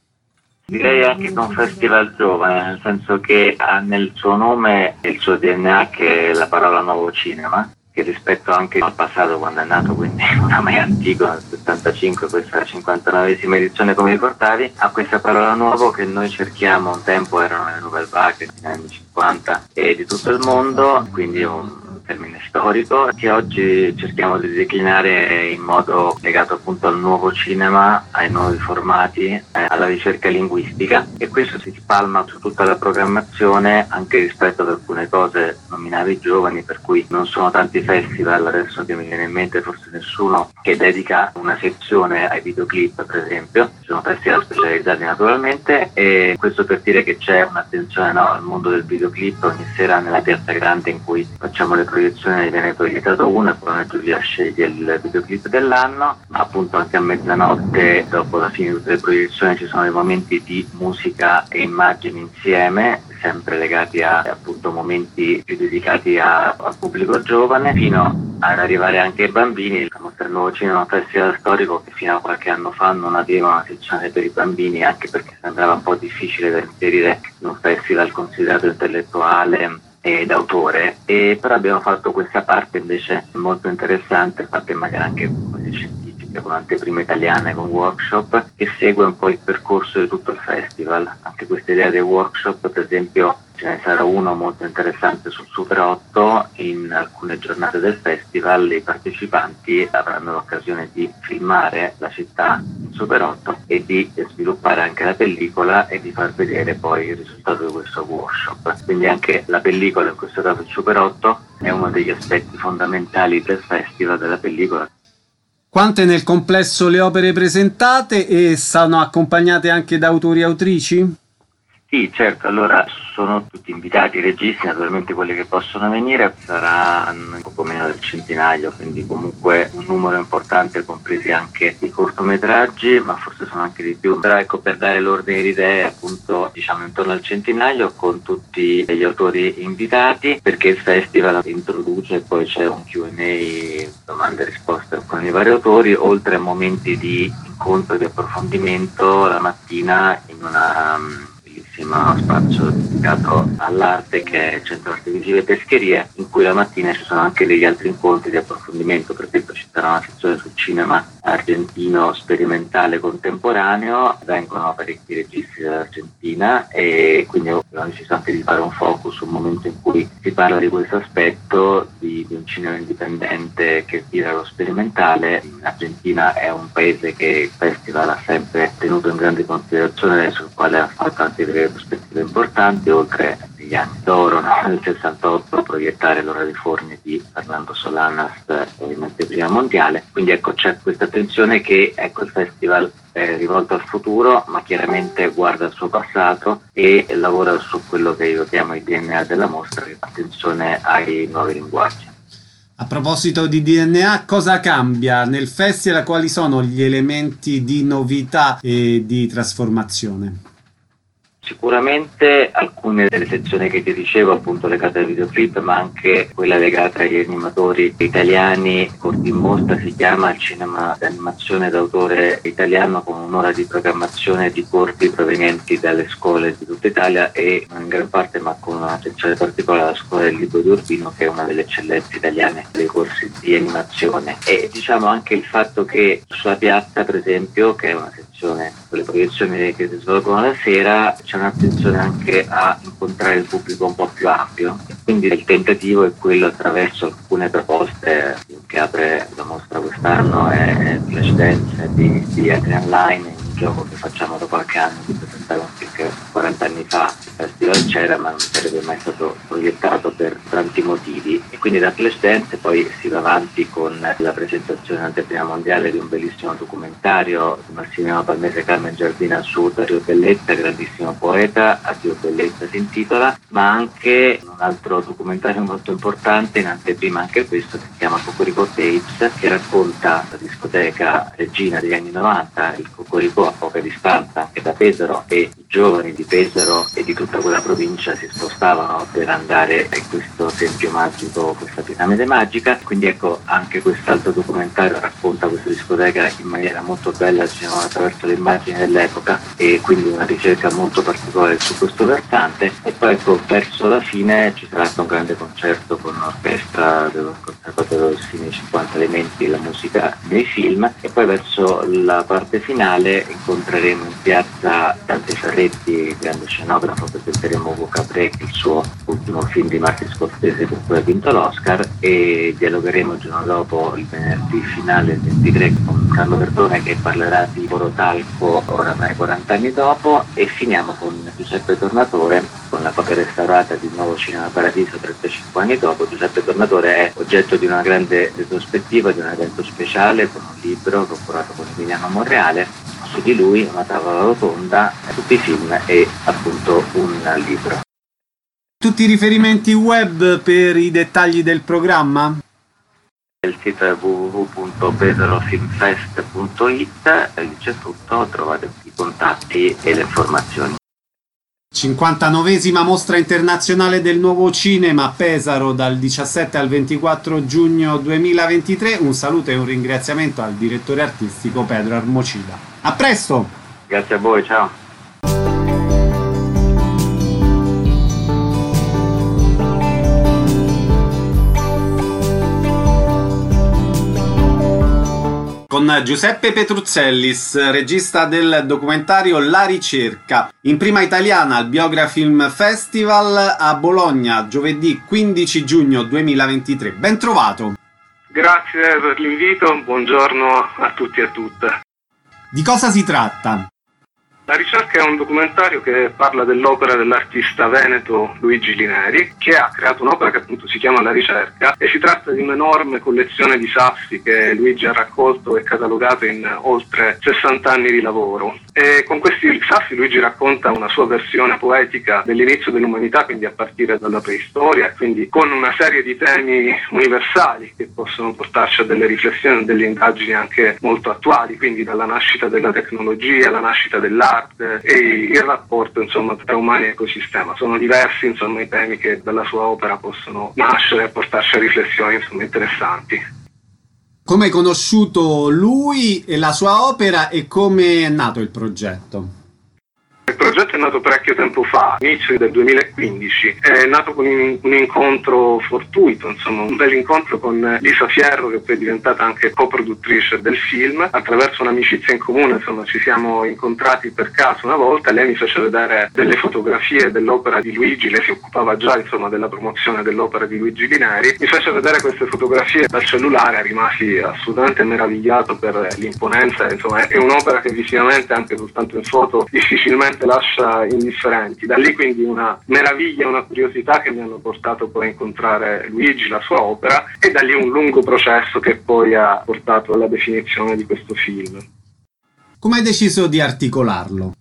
Direi anche che è un festival giovane, nel senso che ha nel suo nome e il suo D N A che è la parola nuovo cinema, che rispetto anche al passato quando è nato, quindi oramai antico, nel settantacinque, questa è la cinquantanovesima edizione come ricordavi, ha questa parola nuovo che noi cerchiamo, un tempo erano le Nouvelle Vague negli anni cinquanta e di tutto il mondo, quindi un termine storico che oggi cerchiamo di declinare in modo legato appunto al nuovo cinema, ai nuovi formati, eh, alla ricerca linguistica, e questo si spalma su tutta la programmazione anche rispetto ad alcune cose. Nominavi giovani, per cui non sono tanti festival adesso che mi viene in mente, forse nessuno, che dedica una sezione ai videoclip per esempio. Ci sono festival specializzati naturalmente, e questo per dire che c'è un'attenzione no, al mondo del videoclip. Ogni sera nella piazza grande in cui facciamo le proiezioni viene proiettato uno e poi una giuria sceglie il videoclip dell'anno, ma appunto anche a mezzanotte dopo la fine di tutte le proiezioni ci sono dei momenti di musica e immagini insieme, sempre legati a appunto momenti più dedicati a, al pubblico giovane, fino ad arrivare anche ai bambini. Il Mostra del Nuovo Cinema, un festival storico che fino a qualche anno fa non aveva una sezione per i bambini, anche perché sembrava un po' difficile da inserire in un festival considerato intellettuale e d'autore, e però abbiamo fatto questa parte invece molto interessante, fatta in maniera anche così scientifica, con anteprime italiane, con workshop, che segue un po' il percorso di tutto il festival. Anche questa idea dei workshop, per esempio ce ne sarà uno molto interessante sul Super otto. In alcune giornate del festival i partecipanti avranno l'occasione di filmare la città in Super otto e di sviluppare anche la pellicola e di far vedere poi il risultato di questo workshop. Quindi anche la pellicola, in questo caso il Super otto, è uno degli aspetti fondamentali del festival, della pellicola. Quante nel complesso le opere presentate, e sono accompagnate anche da autori e autrici? Sì, certo, allora sono tutti invitati i registi, naturalmente quelli che possono venire, saranno un poco meno del centinaio, quindi comunque un numero importante, compresi anche i cortometraggi, ma forse sono anche di più. Però ecco, per dare l'ordine di idee, appunto diciamo intorno al centinaio, con tutti gli autori invitati, perché il festival introduce e poi c'è un Q and A, domande e risposte con i vari autori, oltre a momenti di incontro di approfondimento la mattina in una um, bellissimo spazio dedicato all'arte che è il Centro Arte Visive e Pescherie, in cui la mattina ci sono anche degli altri incontri di approfondimento. Per esempio ci sarà una sezione sul cinema argentino sperimentale contemporaneo, vengono parecchi registi dall'Argentina e quindi abbiamo deciso anche di fare un focus, un momento in cui si parla di questo aspetto di, di un cinema indipendente che tira lo sperimentale. In Argentina è un paese che il festival ha sempre tenuto in grande considerazione, sul quale ha fatto anche delle prospettive importanti, oltre agli anni d'oro, no? Nel sessantotto proiettare L'ora dei forni di Fernando Solanas in anteprima mondiale. Quindi ecco, c'è questa attenzione che ecco, il festival è rivolto al futuro, ma chiaramente guarda al suo passato e lavora su quello che io chiamo il D N A della mostra, che è attenzione ai nuovi linguaggi. A proposito di D N A, cosa cambia nel festival? Quali sono gli elementi di novità e di trasformazione? Sicuramente alcune delle sezioni che ti dicevo, appunto legate al videoclip, ma anche quella legata agli animatori italiani. In mostra si chiama il cinema d'animazione d'autore italiano, con un'ora di programmazione di corti provenienti dalle scuole di tutta Italia e in gran parte, ma con un'attenzione particolare, alla scuola del libro di Urbino, che è una delle eccellenze italiane dei corsi di animazione. E diciamo anche il fatto che sulla piazza, per esempio, che è una sezione con le proiezioni che si svolgono la sera, c'è un'attenzione anche a incontrare il pubblico un po' più ampio, quindi il tentativo è quello, attraverso alcune proposte che apre la mostra quest'anno, è Flash Dance di, di Adrian Lyne, un gioco che facciamo da qualche anno, di presentare un film che quaranta anni fa il festival c'era ma non sarebbe mai stato proiettato per tanti motivi, e quindi da Flash Dance poi si va avanti con la presentazione anteprima mondiale di un bellissimo documentario di Massimiliano Palmese, Carmen Giardina, su Dario Belletta, grandissimo poeta. Addio Belletta si intitola, ma anche un altro documentario molto importante in anteprima, anche questo, si chiama Cocorico Tapes, che racconta la discoteca regina degli anni novanta, il Cocorico, a poca distanza anche da Pesaro, e i giovani di Pesaro e di tutta quella provincia si spostavano per andare in questo tempio magico, questa piramide magica. Quindi ecco, anche quest'altro documentario racconta questa discoteca in maniera molto bella, diciamo, attraverso le immagini dell'epoca, e quindi una ricerca molto particolare su questo versante. E poi ecco, verso la fine ci sarà un grande concerto con l'orchestra dello Conservatorio Rossini, cinquanta elementi, la musica dei film, e poi verso la parte finale incontreremo in piazza Dante Ferretti, grande scenografo, presenteremo Luca Breck, il suo ultimo film di Martin Scorsese per cui ha vinto l'Oscar, e dialogheremo il giorno dopo, il venerdì finale, il ventitré, con Carlo Verdone, che parlerà di Porotalco oramai quaranta anni dopo, e finiamo con Giuseppe Tornatore con la copia restaurata di Nuovo Cinema Paradiso trentacinque anni dopo. Giuseppe Tornatore è oggetto di una grande retrospettiva, di un evento speciale con un libro che ho curato con Emiliano Monreale, su di lui una tavola rotonda, tutti i film e appunto un libro. Tutti i riferimenti web per i dettagli del programma? Il sito è w w w punto pesarofilmfest punto it, lì c'è tutto, trovate i contatti e le informazioni. cinquantanovesima Mostra Internazionale del Nuovo Cinema a Pesaro dal diciassette al ventiquattro giugno duemilaventitré. Un saluto e un ringraziamento al direttore artistico Pedro Armocida. A presto! Grazie a voi, ciao! Con Giuseppe Petruzzellis, regista del documentario La Ricerca, in prima italiana al Biografilm Festival a Bologna, giovedì quindici giugno duemilaventitré. Ben trovato! Grazie per l'invito, buongiorno a tutti e a tutte. Di cosa si tratta? La Ricerca è un documentario che parla dell'opera dell'artista veneto Luigi Lineri, che ha creato un'opera che appunto si chiama La Ricerca, e si tratta di un'enorme collezione di sassi che Luigi ha raccolto e catalogato in oltre sessanta anni di lavoro. E con questi sassi Luigi racconta una sua versione poetica dell'inizio dell'umanità, quindi a partire dalla preistoria, quindi con una serie di temi universali che possono portarci a delle riflessioni e delle indagini anche molto attuali, quindi dalla nascita della tecnologia, alla nascita dell'arte e il rapporto, insomma, tra umani e ecosistema. Sono diversi, insomma, i temi che dalla sua opera possono nascere e portarci a riflessioni, insomma, interessanti. Come hai conosciuto lui e la sua opera e come è nato il progetto? Il progetto è nato parecchio tempo fa, inizio del duemilaquindici, è nato con un, un incontro fortuito, insomma un bel incontro con Lisa Fierro, che poi è diventata anche coproduttrice del film. Attraverso un'amicizia in comune, insomma, ci siamo incontrati per caso una volta, lei mi fece vedere delle fotografie dell'opera di Luigi, lei si occupava già insomma della promozione dell'opera di Luigi Lineri, mi fece vedere queste fotografie dal cellulare, rimasi assolutamente meravigliato per l'imponenza, insomma è un'opera che visivamente, anche soltanto in foto, difficilmente lascia indifferenti. Da lì quindi una meraviglia, una curiosità che mi hanno portato poi a incontrare Luigi, la sua opera, e da lì un lungo processo che poi ha portato alla definizione di questo film. Come hai deciso di articolarlo?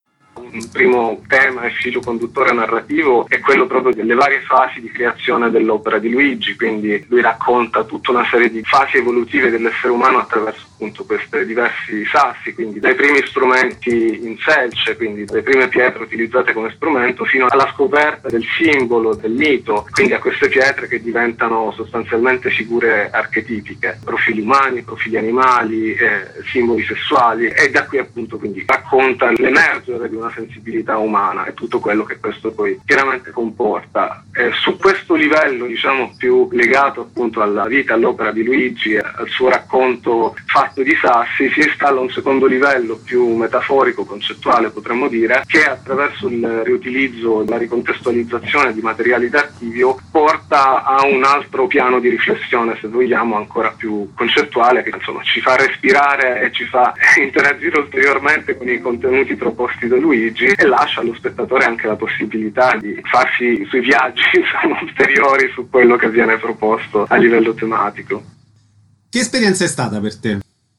Un primo tema e filo conduttore narrativo è quello proprio delle varie fasi di creazione dell'opera di Luigi, quindi lui racconta tutta una serie di fasi evolutive dell'essere umano attraverso appunto questi diversi sassi, quindi dai primi strumenti in selce, quindi dalle prime pietre utilizzate come strumento, fino alla scoperta del simbolo, del mito, quindi a queste pietre che diventano sostanzialmente figure archetipiche, profili umani, profili animali, eh, simboli sessuali, e da qui appunto quindi racconta l'emergere di una sensibilità umana e tutto quello che questo poi chiaramente comporta. Eh, su questo livello, diciamo, più legato appunto alla vita, all'opera di Luigi, al suo racconto fatto di sassi, si installa un secondo livello più metaforico, concettuale potremmo dire, che attraverso il riutilizzo e la ricontestualizzazione di materiali d'archivio porta a un altro piano di riflessione, se vogliamo, ancora più concettuale, che insomma ci fa respirare e ci fa interagire ulteriormente con i contenuti proposti da Luigi, e lascia allo spettatore anche la possibilità di farsi i suoi viaggi insomma, ulteriori su quello che viene proposto a livello tematico. Che esperienza è stata per te?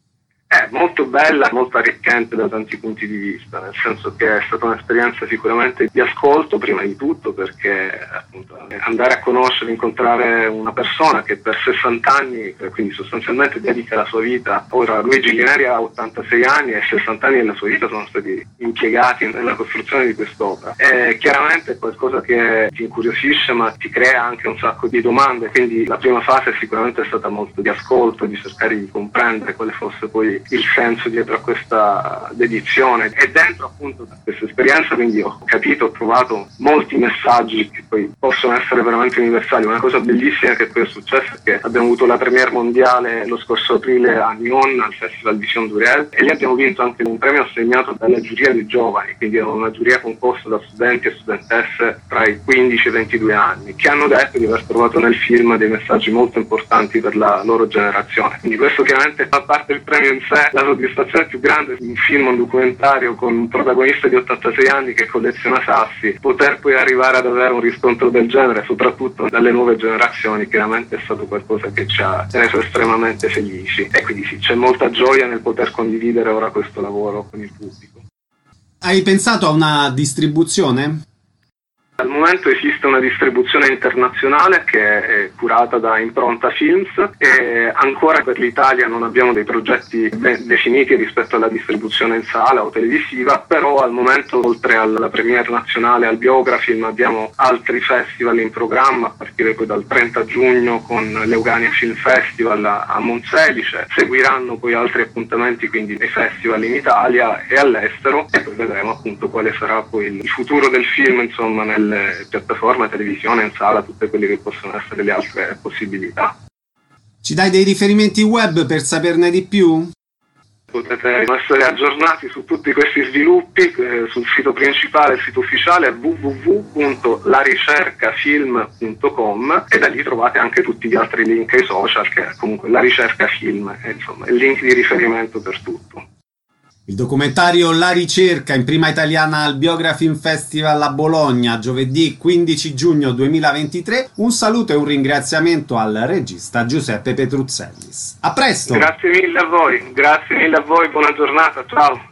È molto bella, molto arricchente da tanti punti di vista, nel senso che è stata un'esperienza sicuramente di ascolto prima di tutto, perché appunto andare a conoscere, incontrare una persona che per sessanta anni, quindi sostanzialmente dedica la sua vita, ora Luigi Lineri ha ottantasei anni e sessanta anni della sua vita sono stati impiegati nella costruzione di quest'opera. È chiaramente qualcosa che ti incuriosisce, ma ti crea anche un sacco di domande, quindi la prima fase sicuramente è stata molto di ascolto, di cercare di comprendere quale fosse poi il senso dietro a questa dedizione, e dentro appunto questa esperienza quindi ho capito, ho trovato molti messaggi che poi possono essere veramente universali. Una cosa bellissima che poi è successa è che abbiamo avuto la premiere mondiale lo scorso aprile a Nyon al Festival di Sion-Duriel, e lì abbiamo vinto anche un premio assegnato dalla giuria dei giovani, quindi era una giuria composta da studenti e studentesse tra i quindici e i ventidue anni, che hanno detto di aver trovato nel film dei messaggi molto importanti per la loro generazione. Quindi questo chiaramente, a parte il premio in sé, la soddisfazione più grande di un film, un documentario con un protagonista di ottantasei anni che colleziona sassi, poter poi arrivare ad avere un riscontro del genere, soprattutto dalle nuove generazioni, chiaramente è stato qualcosa che ci ha reso estremamente felici, e quindi sì, c'è molta gioia nel poter condividere ora questo lavoro con il pubblico. Hai pensato a una distribuzione? Al momento esiste una distribuzione internazionale che è curata da Impronta Films, e ancora per l'Italia non abbiamo dei progetti ben definiti rispetto alla distribuzione in sala o televisiva, però al momento oltre alla premiere nazionale al Biografilm abbiamo altri festival in programma, a partire poi dal trenta giugno con l'Eugania Film Festival a Monselice, seguiranno poi altri appuntamenti quindi nei festival in Italia e all'estero, e poi vedremo appunto quale sarà poi il futuro del film insomma nel piattaforme, televisione, in sala, tutte quelle che possono essere le altre possibilità. Ci dai dei riferimenti web per saperne di più? Potete essere aggiornati su tutti questi sviluppi eh, sul sito principale, il sito ufficiale w w w punto la ricerca film punto com, e da lì trovate anche tutti gli altri link ai social, che è comunque La Ricerca Film, è, insomma, il link di riferimento per tutto. Il documentario La Ricerca, in prima italiana al Biografilm Festival a Bologna, giovedì quindici giugno duemilaventitré. Un saluto e un ringraziamento al regista Giuseppe Petruzzellis. A presto! Grazie mille a voi, grazie mille a voi, buona giornata, ciao!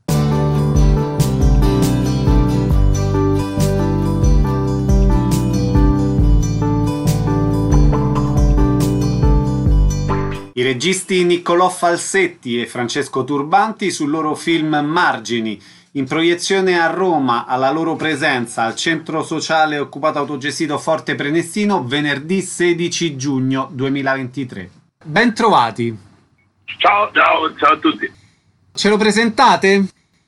I registi Niccolò Falsetti e Francesco Turbanti sul loro film Margini, in proiezione a Roma alla loro presenza al centro sociale occupato autogestito Forte Prenestino venerdì sedici giugno duemilaventitré. Ben trovati! Ciao, ciao, ciao a tutti. Ce lo presentate?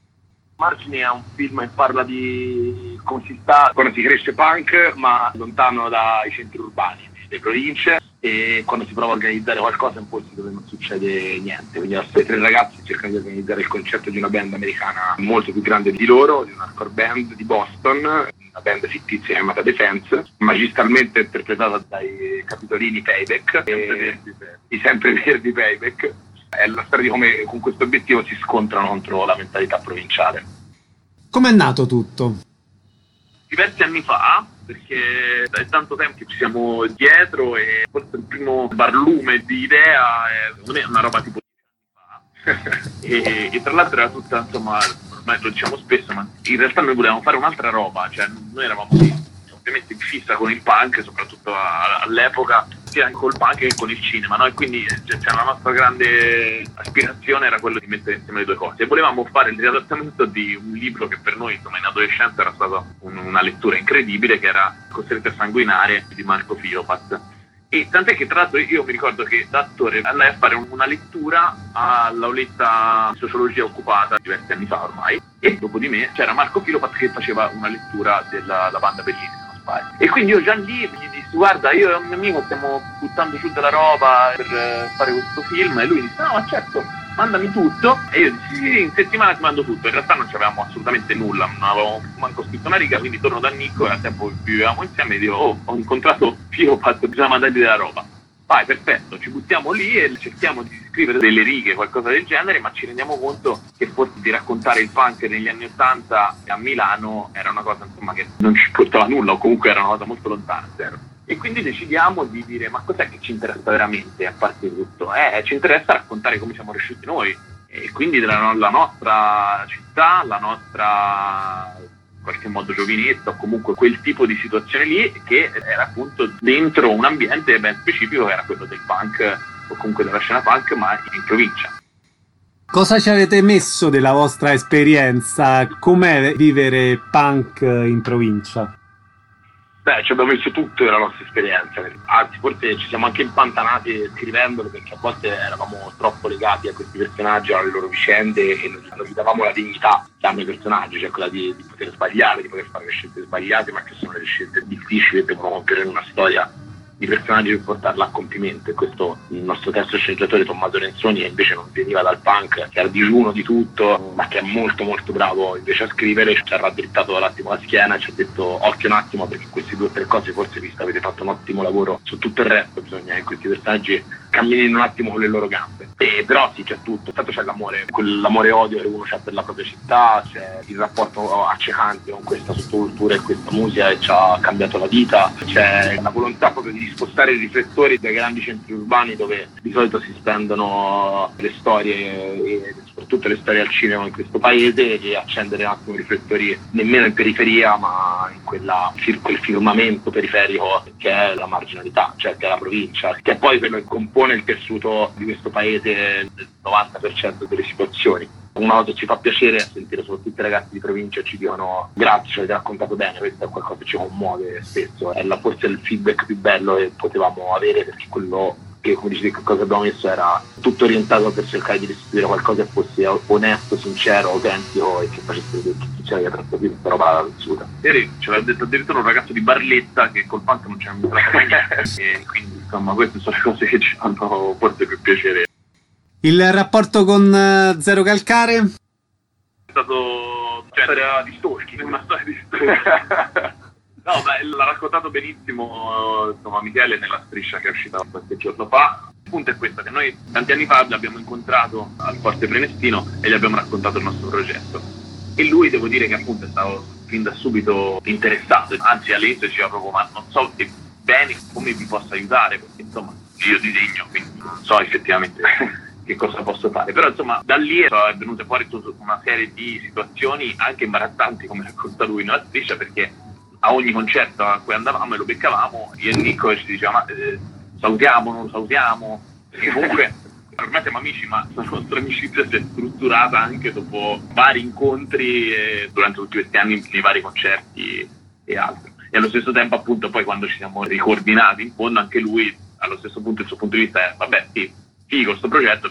Margini è un film che parla di come si sta quando si cresce punk, ma lontano dai centri urbani, le province, e quando si prova a organizzare qualcosa in posti dove non succede niente. Quindi questi tre ragazzi cercano di organizzare il concerto di una band americana molto più grande di loro, di una hardcore band di Boston, una band fittizia chiamata Defense, magistralmente interpretata dai capitolini Payback, e i sempreverdi Payback. È la storia di come con questo obiettivo si scontrano contro la mentalità provinciale. Com'è nato tutto? Diversi anni fa, perché è tanto tempo che ci siamo dietro e forse il primo barlume di idea è, secondo me, è una roba tipo dieci anni fa. e, e tra l'altro era tutta, insomma, ormai lo diciamo spesso, ma in realtà noi volevamo fare un'altra roba, cioè noi eravamo ovviamente in fissa con il punk, soprattutto a, all'epoca, sia col punk che con il cinema, no? E quindi cioè, la nostra grande aspirazione era quello di mettere insieme le due cose. E volevamo fare il riadattamento di un libro che per noi, insomma, in adolescenza era stata un, una lettura incredibile, che era Costrette a sanguinare di Marco Filopat. E tant'è che tra l'altro io mi ricordo che da attore andai a fare una lettura all'auletta di sociologia occupata diversi anni fa ormai, e dopo di me c'era Marco Filopat che faceva una lettura della Banda Bellini. E quindi io già lì gli dissi: guarda, io e un mio amico stiamo buttando giù della roba per fare questo film, e lui disse: no, ma certo, mandami tutto. E io dissi: sì, in settimana ti mando tutto. In realtà non avevamo assolutamente nulla, non avevamo manco scritto una riga, quindi torno da Nico, e al tempo vivevamo insieme, e dico: oh, ho incontrato Filopat, bisogna mandargli della roba. Vai, perfetto, ci buttiamo lì e cerchiamo di scrivere delle righe, qualcosa del genere, ma ci rendiamo conto che forse di raccontare il punk negli anni Ottanta a Milano era una cosa, insomma, che non ci portava a nulla, o comunque era una cosa molto lontana, zero. E quindi decidiamo di dire: ma cos'è che ci interessa veramente, a parte tutto? Eh, ci interessa raccontare come siamo cresciuti noi, e quindi della, la nostra città, la nostra, in qualche modo, giovinezza, o comunque quel tipo di situazione lì, che era appunto dentro un ambiente ben specifico, che era quello del punk, o comunque della scena punk, ma in provincia. Cosa ci avete messo della vostra esperienza? Com'è vivere punk in provincia? Beh, ci abbiamo messo tutto della nostra esperienza, anzi forse ci siamo anche impantanati scrivendolo, perché a volte eravamo troppo legati a questi personaggi, alle loro vicende, e non gli davamo la dignità che hanno i personaggi, cioè quella di, di poter sbagliare, di poter fare le scelte sbagliate, ma che sono le scelte difficili che devono compiere in una storia di personaggi per portarla a compimento. E questo il nostro testo sceneggiatore Tommaso Renzoni, che invece non veniva dal punk, che era digiuno di tutto, ma che è molto molto bravo invece a scrivere, ci ha raddrittato un attimo la schiena e ci ha detto: occhio un attimo, perché queste due o tre cose, forse visto avete fatto un ottimo lavoro su tutto il resto, bisogna che questi personaggi camminino un attimo con le loro gambe. E però sì, c'è tutto, intanto c'è l'amore, quell'amore e odio che uno c'ha per la propria città, c'è il rapporto accecante con questa sottocultura e questa musica che ci ha cambiato la vita, c'è la volontà proprio di spostare i riflettori dai grandi centri urbani, dove di solito si spendono le storie, e soprattutto le storie al cinema in questo paese, e accendere un attimo i riflettori nemmeno in periferia, ma in quella, quel firmamento periferico che è la marginalità, cioè che è la provincia, che è poi quello che compone il tessuto di questo paese nel novanta per cento delle situazioni. Una cosa ci fa piacere sentire soprattutto i ragazzi di provincia ci dicono: grazie, ci avete raccontato bene, questo è qualcosa che ci commuove spesso, è la, forse il feedback più bello che potevamo avere, perché quello che, come dicevi, che cosa abbiamo messo era tutto orientato per cercare di restituire qualcosa che fosse onesto, sincero, autentico, e che facesse vedere che chi c'era dietro questa roba l'ha vissuta. Ieri ce l'ha detto addirittura un ragazzo di Barletta che col punk non c'è niente, e quindi insomma queste sono le cose che ci fanno forse più piacere. Il rapporto con uh, Zero Calcare? È stato, cioè, una storia di stalking, una storia di stalking. No, beh, l'ha raccontato benissimo, insomma, Michele nella striscia che è uscita qualche giorno fa. Il punto è questo, che noi tanti anni fa l'abbiamo incontrato al Forte Prenestino e gli abbiamo raccontato il nostro progetto. E lui, devo dire che appunto è stato fin da subito interessato, anzi all'inizio diceva proprio: ma non so bene come vi possa aiutare, perché insomma io disegno, quindi non so effettivamente che cosa posso fare. Però insomma da lì è venuta fuori tutta una serie di situazioni anche imbarazzanti, come racconta lui nella striscia, perché a ogni concerto a cui andavamo e lo beccavamo, io e Nico ci diceva: ma eh, salutiamo, non salutiamo, perché comunque ormai siamo amici, ma la nostra amicizia si è strutturata anche dopo vari incontri eh, durante tutti questi anni nei vari concerti e altro. E allo stesso tempo appunto poi quando ci siamo ricoordinati in fondo, anche lui allo stesso punto il suo punto di vista è: vabbè sì, figo sto progetto, però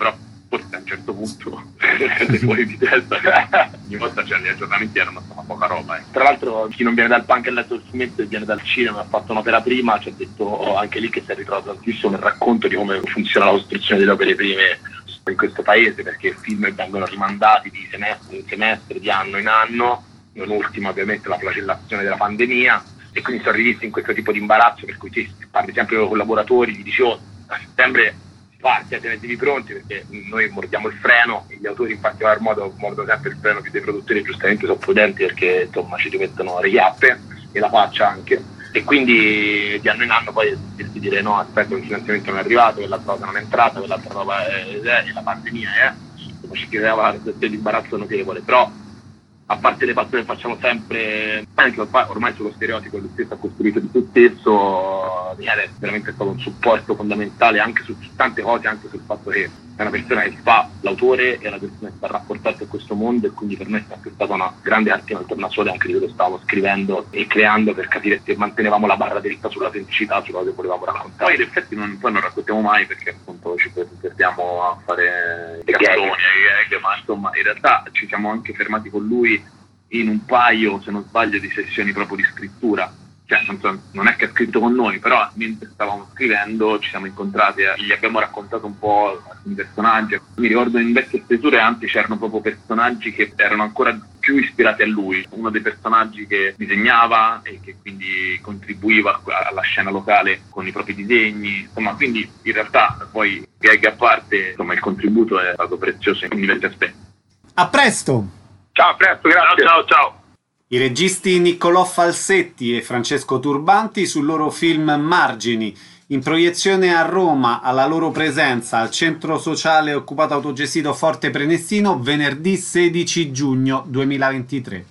forse a un certo punto fuori di testa ogni volta c'erano gli aggiornamenti, erano stata poca roba eh. Tra l'altro chi non viene dal punk e ha letto il fumetto e viene dal cinema, ha fatto un'opera prima, ci ha detto oh, anche lì che si è ritrovato tantissimo nel racconto di come funziona la costruzione delle opere prime in questo paese, perché i film vengono rimandati di semestre in semestre, di anno in anno, non ultima ovviamente la flagellazione della pandemia, e quindi sono rivisti in questo tipo di imbarazzo, per cui ti parli sempre con i collaboratori, gli dici oh, a settembre parti, tenetevi pronti perché noi mordiamo il freno, e gli autori in particolar modo mordono sempre il freno più dei produttori, giustamente sono prudenti perché insomma ci rimettono le chiappe e la faccia anche, e quindi di anno in anno poi di dire no aspetta, il finanziamento non è arrivato, quell'altra cosa non è entrata, quell'altra roba è, è, e la pandemia è, insomma ci creava una situazione di imbarazzo notevole, però a parte le passioni che facciamo sempre, anche ormai, ormai sullo stereotipo lui stesso ha costruito di se stesso, Daniele è veramente stato un supporto fondamentale anche su tante cose, anche sul fatto che è una persona che fa l'autore, è una persona che sta rapportando a questo mondo, e quindi per me è sempre stata una grande arte al tornasole anche di quello che stavamo scrivendo e creando, per capire se mantenevamo la barra dritta sull'autenticità, su cosa che volevamo raccontare. Poi in effetti non, poi non raccontiamo mai perché appunto ci perdiamo a fare i cartoni, i gag, ma insomma in realtà ci siamo anche fermati con lui in un paio, se non sbaglio, di sessioni proprio di scrittura. Cioè, non è che ha scritto con noi, però mentre stavamo scrivendo ci siamo incontrati e gli abbiamo raccontato un po' alcuni personaggi. Mi ricordo in vecchie stesure anzi c'erano proprio personaggi che erano ancora più ispirati a lui. Uno dei personaggi che disegnava e che quindi contribuiva alla scena locale con i propri disegni. Insomma, quindi in realtà poi gag a parte, insomma, il contributo è stato prezioso in diversi aspetti. A presto! Ciao, a presto, grazie. Ciao, ciao, ciao. I registi Niccolò Falsetti e Francesco Turbanti sul loro film Margini, in proiezione a Roma, alla loro presenza al Centro Sociale Occupato Autogestito Forte Prenestino, venerdì sedici giugno duemilaventitré.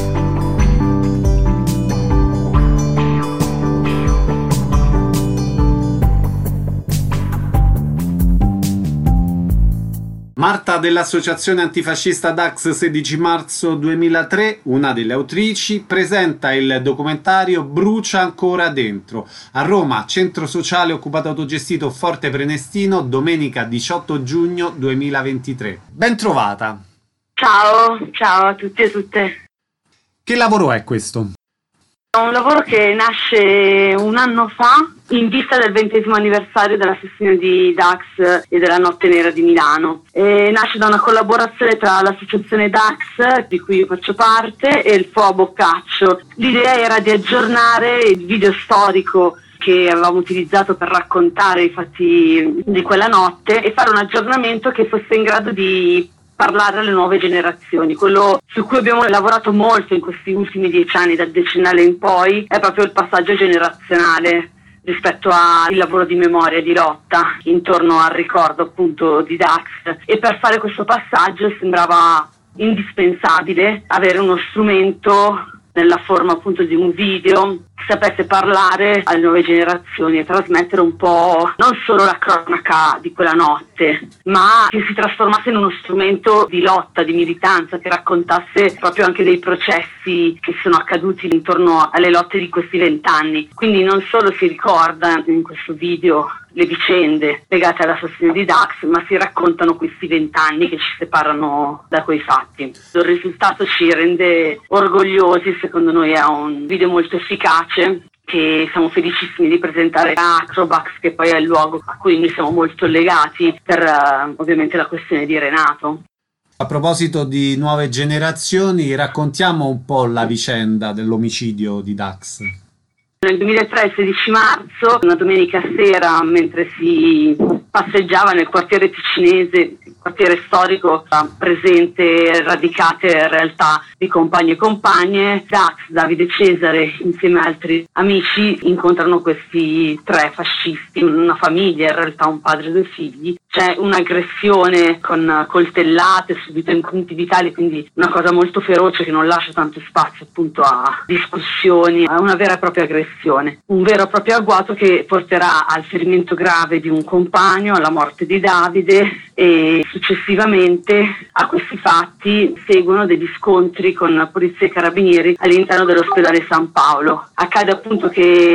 Marta dell'associazione antifascista Dax sedici marzo duemilatré, una delle autrici, presenta il documentario Brucia ancora dentro. A Roma, Centro Sociale Occupato Autogestito Forte Prenestino, domenica diciotto giugno duemilaventitré. Ben trovata! Ciao, ciao a tutti e tutte. Che lavoro è questo? È un lavoro che nasce un anno fa in vista del ventesimo anniversario della sessione di Dax e della Notte Nera di Milano. E nasce da una collaborazione tra l'associazione Dax, di cui io faccio parte, e il F O A Boccaccio. L'idea era di aggiornare il video storico che avevamo utilizzato per raccontare i fatti di quella notte e fare un aggiornamento che fosse in grado di parlare alle nuove generazioni. Quello su cui abbiamo lavorato molto in questi ultimi dieci anni, dal decennale in poi, è proprio il passaggio generazionale rispetto al lavoro di memoria e di lotta intorno al ricordo appunto di Dax, e per fare questo passaggio sembrava indispensabile avere uno strumento nella forma appunto di un video che sapesse parlare alle nuove generazioni e trasmettere un po' non solo la cronaca di quella notte, ma che si trasformasse in uno strumento di lotta, di militanza, che raccontasse proprio anche dei processi che sono accaduti intorno alle lotte di questi vent'anni. Quindi non solo si ricorda in questo video le vicende legate all'assassinio di Dax, ma si raccontano questi vent'anni che ci separano da quei fatti. Il risultato ci rende orgogliosi, secondo noi è un video molto efficace che siamo felicissimi di presentare a Acrobax, che poi è il luogo a cui noi siamo molto legati per uh, ovviamente la questione di Renato. A proposito di nuove generazioni, raccontiamo un po' la vicenda dell'omicidio di Dax. Nel duemilatré, il sedici marzo, una domenica sera, mentre si passeggiava nel quartiere ticinese, il quartiere storico presente radicate realtà di compagni e compagne, Dax, Davide Cesare, insieme a altri amici, incontrano questi tre fascisti, una famiglia, in realtà un padre e due figli. C'è un'aggressione con coltellate subito in punti vitali, quindi una cosa molto feroce che non lascia tanto spazio appunto a discussioni, a una vera e propria aggressione. Un vero e proprio agguato che porterà al ferimento grave di un compagno, alla morte di Davide, e successivamente a questi fatti seguono degli scontri con polizia e carabinieri all'interno dell'ospedale San Paolo. Accade appunto che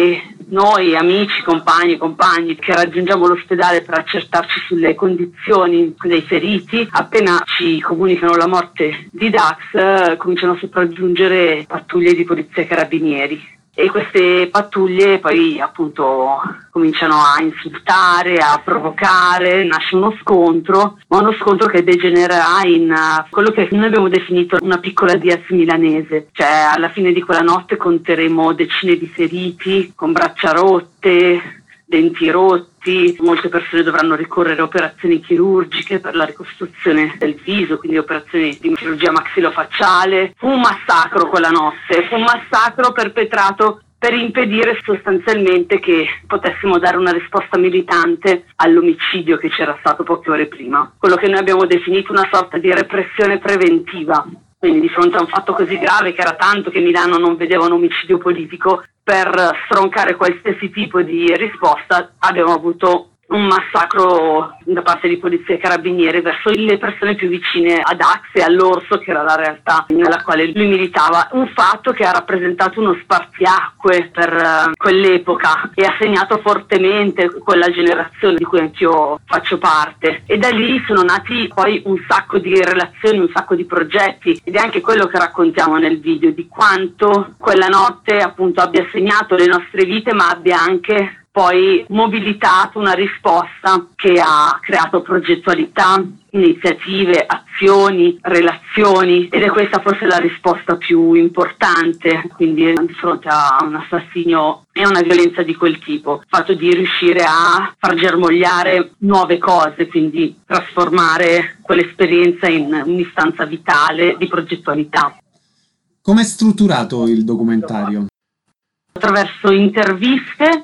noi amici, compagni, compagni che raggiungiamo l'ospedale per accertarci sulle condizioni dei feriti, appena ci comunicano la morte di Dax, eh, cominciano a sopraggiungere pattuglie di polizia e carabinieri. E queste pattuglie poi appunto cominciano a insultare, a provocare, nasce uno scontro, ma uno scontro che degenererà in uh, quello che noi abbiamo definito una piccola diaz milanese, cioè alla fine di quella notte conteremo decine di feriti con braccia rotte, denti rotti, molte persone dovranno ricorrere a operazioni chirurgiche per la ricostruzione del viso, quindi operazioni di chirurgia maxillofacciale. Fu un massacro quella notte, fu un massacro perpetrato per impedire sostanzialmente che potessimo dare una risposta militante all'omicidio che c'era stato poche ore prima, quello che noi abbiamo definito una sorta di repressione preventiva. Quindi di fronte a un fatto così grave, che era tanto che Milano non vedeva un omicidio politico, per stroncare qualsiasi tipo di risposta abbiamo avuto un massacro da parte di polizia e carabinieri verso le persone più vicine ad Dax e all'Orso, che era la realtà nella quale lui militava. Un fatto che ha rappresentato uno spartiacque per uh, quell'epoca e ha segnato fortemente quella generazione di cui anch'io faccio parte. E da lì sono nati poi un sacco di relazioni, un sacco di progetti, ed è anche quello che raccontiamo nel video, di quanto quella notte appunto abbia segnato le nostre vite, ma abbia anche poi mobilitato una risposta che ha creato progettualità, iniziative, azioni, relazioni, ed è questa forse la risposta più importante, quindi di fronte a un assassinio e a una violenza di quel tipo, il fatto di riuscire a far germogliare nuove cose, quindi trasformare quell'esperienza in un'istanza vitale di progettualità. Come è strutturato il documentario? Attraverso interviste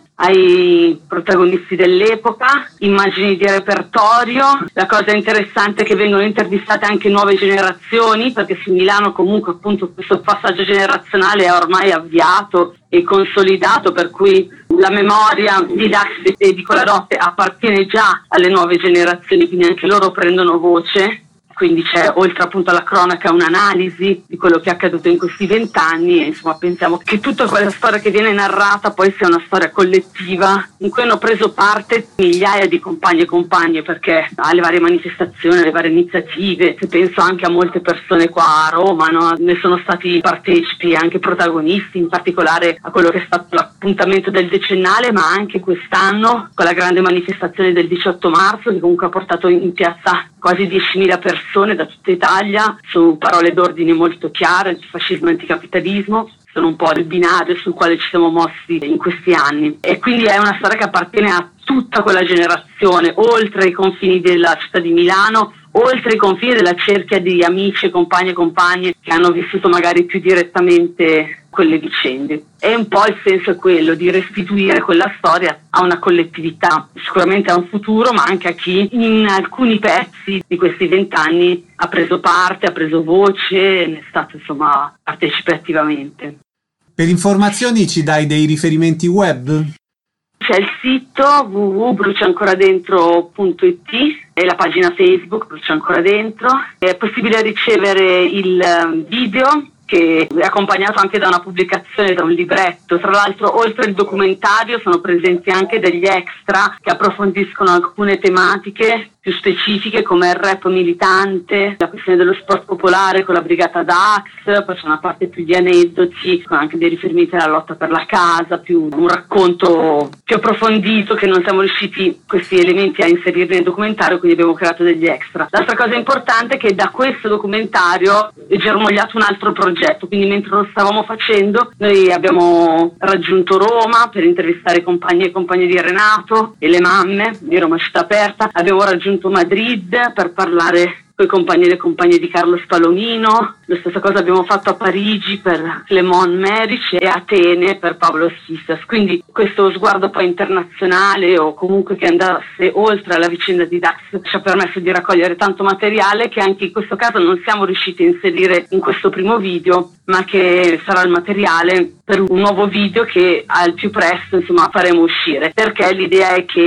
ai protagonisti dell'epoca, immagini di repertorio. La cosa interessante è che vengono intervistate anche nuove generazioni, perché su Milano comunque appunto questo passaggio generazionale è ormai avviato e consolidato, per cui la memoria di Dax e di quella notte appartiene già alle nuove generazioni, quindi anche loro prendono voce. Quindi c'è, oltre appunto alla cronaca, un'analisi di quello che è accaduto in questi vent'anni, e insomma pensiamo che tutta quella storia che viene narrata poi sia una storia collettiva in cui hanno preso parte migliaia di compagni e compagne, perché alle varie manifestazioni, alle varie iniziative, se penso anche a molte persone qua a Roma, no? Ne sono stati partecipi e anche protagonisti, in particolare a quello che è stato l'appuntamento del decennale, ma anche quest'anno con la grande manifestazione del diciotto marzo, che comunque ha portato in piazza quasi diecimila persone da tutta Italia, su parole d'ordine molto chiare: antifascismo e anticapitalismo. Sono un po' il binario sul quale ci siamo mossi in questi anni, e quindi è una storia che appartiene a tutta quella generazione, oltre i confini della città di Milano, oltre i confini della cerchia di amici, compagni e compagne che hanno vissuto magari più direttamente quelle vicende. E un po' il senso è quello di restituire quella storia a una collettività, sicuramente a un futuro, ma anche a chi in alcuni pezzi di questi vent'anni ha preso parte, ha preso voce, ne è stato insomma partecipe attivamente. Per informazioni ci dai dei riferimenti web? C'è il sito w w w punto bruciancoradentro punto i t e la pagina Facebook Brucia Ancora Dentro. È possibile ricevere il video, che è accompagnato anche da una pubblicazione, da un libretto. Tra l'altro, oltre al documentario sono presenti anche degli extra che approfondiscono alcune tematiche più specifiche, come il rap militante, la questione dello sport popolare con la brigata Dax, poi c'è una parte più di aneddoti, con anche dei riferimenti alla lotta per la casa, più un racconto più approfondito che non siamo riusciti questi elementi a inserire nel documentario, quindi abbiamo creato degli extra. L'altra cosa importante è che da questo documentario è germogliato un altro progetto, quindi mentre lo stavamo facendo noi abbiamo raggiunto Roma per intervistare i compagni e compagni di Renato e le mamme di Roma Città Aperta, abbiamo raggiunto Madrid per parlare con i compagni e le compagne di Carlo Spalomino. La stessa cosa abbiamo fatto a Parigi per Clément Meric e a Atene per Pablo Sisas. Quindi questo sguardo poi internazionale, o comunque che andasse oltre alla vicenda di Dax, ci ha permesso di raccogliere tanto materiale che anche in questo caso non siamo riusciti a inserire in questo primo video, ma che sarà il materiale per un nuovo video che al più presto insomma faremo uscire, perché l'idea è che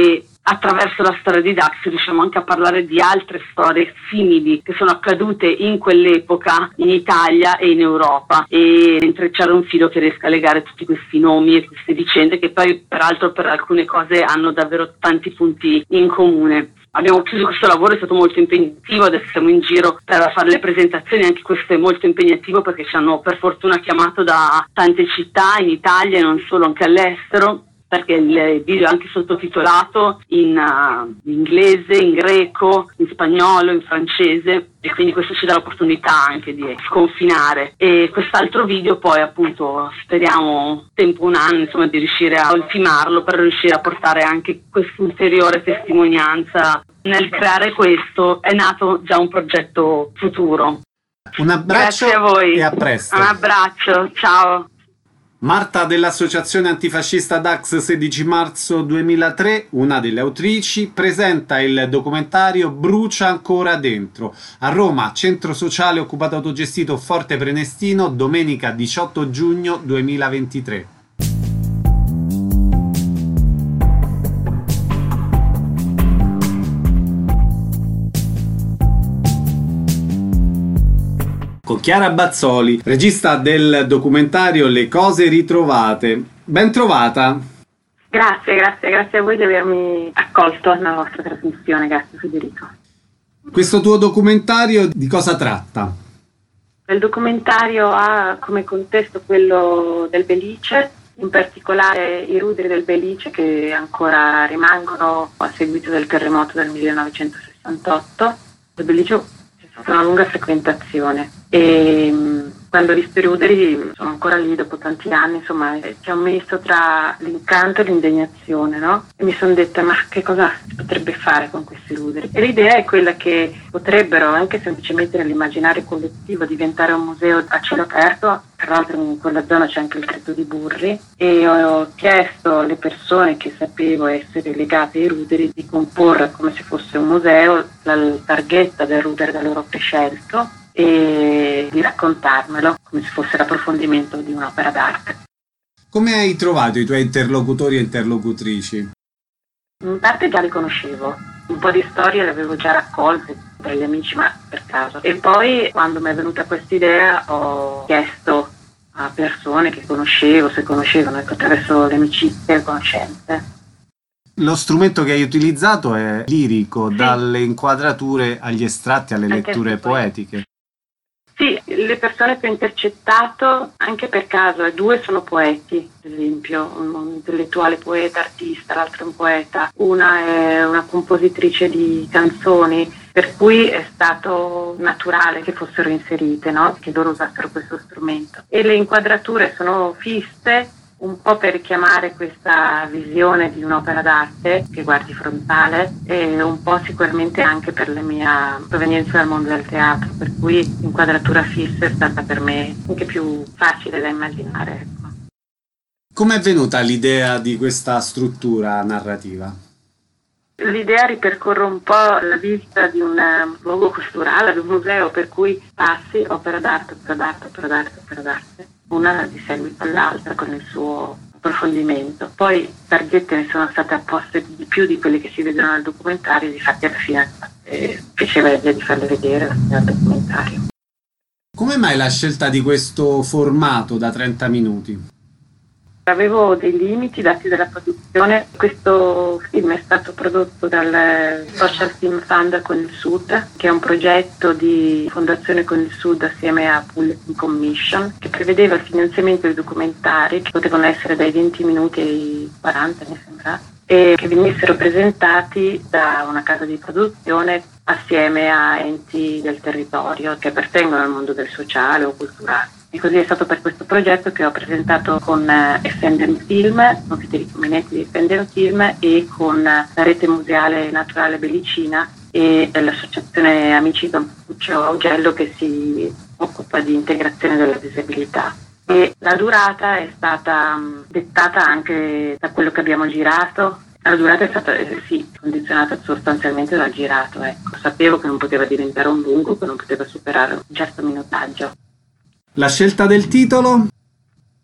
attraverso la storia di Dax riusciamo anche a parlare di altre storie simili che sono accadute in quell'epoca in Italia e in Europa, e intrecciare un filo che riesca a legare tutti questi nomi e queste vicende che poi peraltro per alcune cose hanno davvero tanti punti in comune. Abbiamo chiuso questo lavoro, è stato molto impegnativo, adesso siamo in giro per fare le presentazioni, anche questo è molto impegnativo perché ci hanno per fortuna chiamato da tante città in Italia e non solo, anche all'estero, perché il video è anche sottotitolato in, uh, in inglese, in greco, in spagnolo, in francese, e quindi questo ci dà l'opportunità anche di sconfinare. E quest'altro video poi appunto speriamo tempo un anno insomma di riuscire a ultimarlo per riuscire a portare anche quest'ulteriore testimonianza. Nel creare questo è nato già un progetto futuro. Un abbraccio. Grazie a voi e a presto. Un abbraccio, ciao. Marta dell'Associazione Antifascista Dax sedici marzo duemilatré, una delle autrici, presenta il documentario Brucia ancora dentro. A Roma, centro sociale occupato autogestito Forte Prenestino, domenica diciotto giugno duemilaventitré. Con Chiara Bazzoli, regista del documentario Le cose ritrovate. Ben trovata. Grazie, grazie, grazie a voi di avermi accolto nella vostra trasmissione, grazie Federico. Questo tuo documentario di cosa tratta? Il documentario ha come contesto quello del Belice, in particolare i ruderi del Belice che ancora rimangono a seguito del terremoto del millenovecentosessantotto. Il Belice è stata una lunga frequentazione e mh, quando ho visto i ruderi sono ancora lì dopo tanti anni, insomma c'è un misto tra l'incanto e l'indignazione, no? E mi sono detta ma che cosa si potrebbe fare con questi ruderi? E l'idea è quella che potrebbero anche semplicemente nell'immaginario collettivo diventare un museo a cielo aperto. Tra l'altro in quella zona c'è anche il Cristo di Burri e ho chiesto alle persone che sapevo essere legate ai ruderi di comporre come se fosse un museo la targhetta del rudere da loro prescelto e di raccontarmelo come se fosse l'approfondimento di un'opera d'arte. Come hai trovato i tuoi interlocutori e interlocutrici? In parte già li conoscevo, un po' di storie le avevo già raccolte tra gli amici, ma per caso. E poi quando mi è venuta questa idea ho chiesto a persone che conoscevo, se conoscevano, ecco, attraverso le amicizie e conoscenze. Lo strumento che hai utilizzato è lirico, sì. Dalle inquadrature agli estratti, alle anche letture poetiche. Sì, le persone che ho intercettato, anche per caso, e due sono poeti, per esempio, un intellettuale poeta, artista, l'altro è un poeta, una è una compositrice di canzoni, per cui è stato naturale che fossero inserite, no? Che loro usassero questo strumento. E le inquadrature sono fisse, un po' per richiamare questa visione di un'opera d'arte che guardi frontale e un po' sicuramente anche per la mia provenienza dal mondo del teatro, per cui l'inquadratura fissa è stata per me anche più facile da immaginare. Ecco. Come è venuta l'idea di questa struttura narrativa? L'idea ripercorre un po' la visita di un luogo culturale, di un museo, per cui passi opera d'arte, opera d'arte, opera d'arte, opera d'arte, una di seguito all'altra con il suo approfondimento. Poi targhette ne sono state apposte di più di quelle che si vedono nel documentario, difatti alla fine eh, piaceva l'idea di farle vedere nel documentario. Come mai la scelta di questo formato da trenta minuti? Avevo dei limiti dati dalla produzione. Questo film è stato prodotto dal Social Film Fund con il Sud, che è un progetto di Fondazione con il Sud assieme a Bulletin Commission, che prevedeva il finanziamento di documentari che potevano essere dai venti minuti ai quaranta, mi sembra, e che venissero presentati da una casa di produzione assieme a enti del territorio che appartengono al mondo del sociale o culturale. E così è stato per questo progetto che ho presentato con Effendem Film, con Federico Minetti di Effendem Film e con la Rete Museale Naturale Belicina e l'associazione Amici Don Puccio Augello che si occupa di integrazione della disabilità. E la durata è stata dettata anche da quello che abbiamo girato. La durata è stata eh, sì, condizionata sostanzialmente dal girato. Ecco. Sapevo che non poteva diventare un lungo, che non poteva superare un certo minutaggio. La scelta del titolo?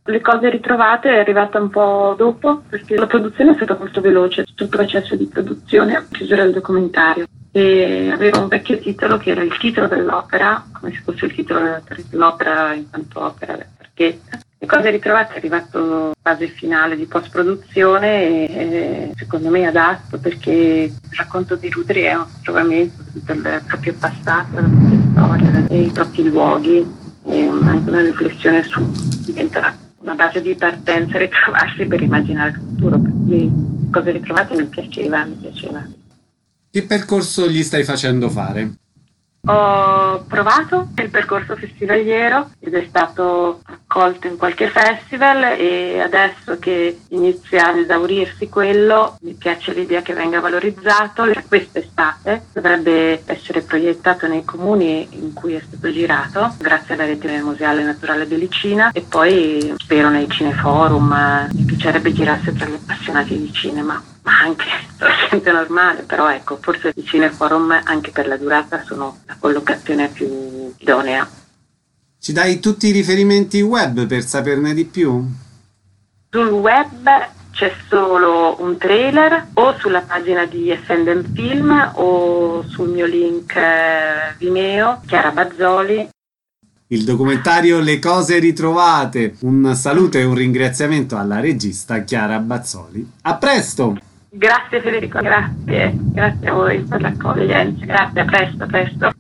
Le cose ritrovate è arrivata un po' dopo, perché la produzione è stata molto veloce, tutto il processo di produzione, chiusura del documentario. E aveva un vecchio titolo che era il titolo dell'opera, come se fosse il titolo dell'opera in quanto opera targhetta. Le cose ritrovate è arrivato fase finale di post-produzione e secondo me è adatto, perché il racconto di Ruderi è un ritrovamento del proprio passato, della propria storia, dei propri luoghi, e anche una riflessione su diventa una base di partenza, ritrovarsi per immaginare il futuro. Per cui Cose ritrovate mi piaceva, mi piaceva. Che percorso gli stai facendo fare? Ho provato il percorso festivaliero ed è stato accolto in qualche festival, e adesso che inizia ad esaurirsi quello mi piace l'idea che venga valorizzato. Quest'estate dovrebbe essere proiettato nei comuni in cui è stato girato grazie alla rete museale naturale Belicina, e poi spero nei cineforum. Mi piacerebbe girasse tra gli appassionati di cinema, ma anche la gente normale, però ecco, forse i cineforum anche per la durata sono la collocazione più idonea. Ci dai tutti i riferimenti web per saperne di più? Sul web c'è solo un trailer, o sulla pagina di Essendem Film o sul mio link eh, Vimeo, Chiara Bazzoli. Il documentario Le cose ritrovate. Un saluto e un ringraziamento alla regista Chiara Bazzoli. A presto! Grazie Federico, grazie, grazie a voi per l'accoglienza, grazie, a presto, a presto.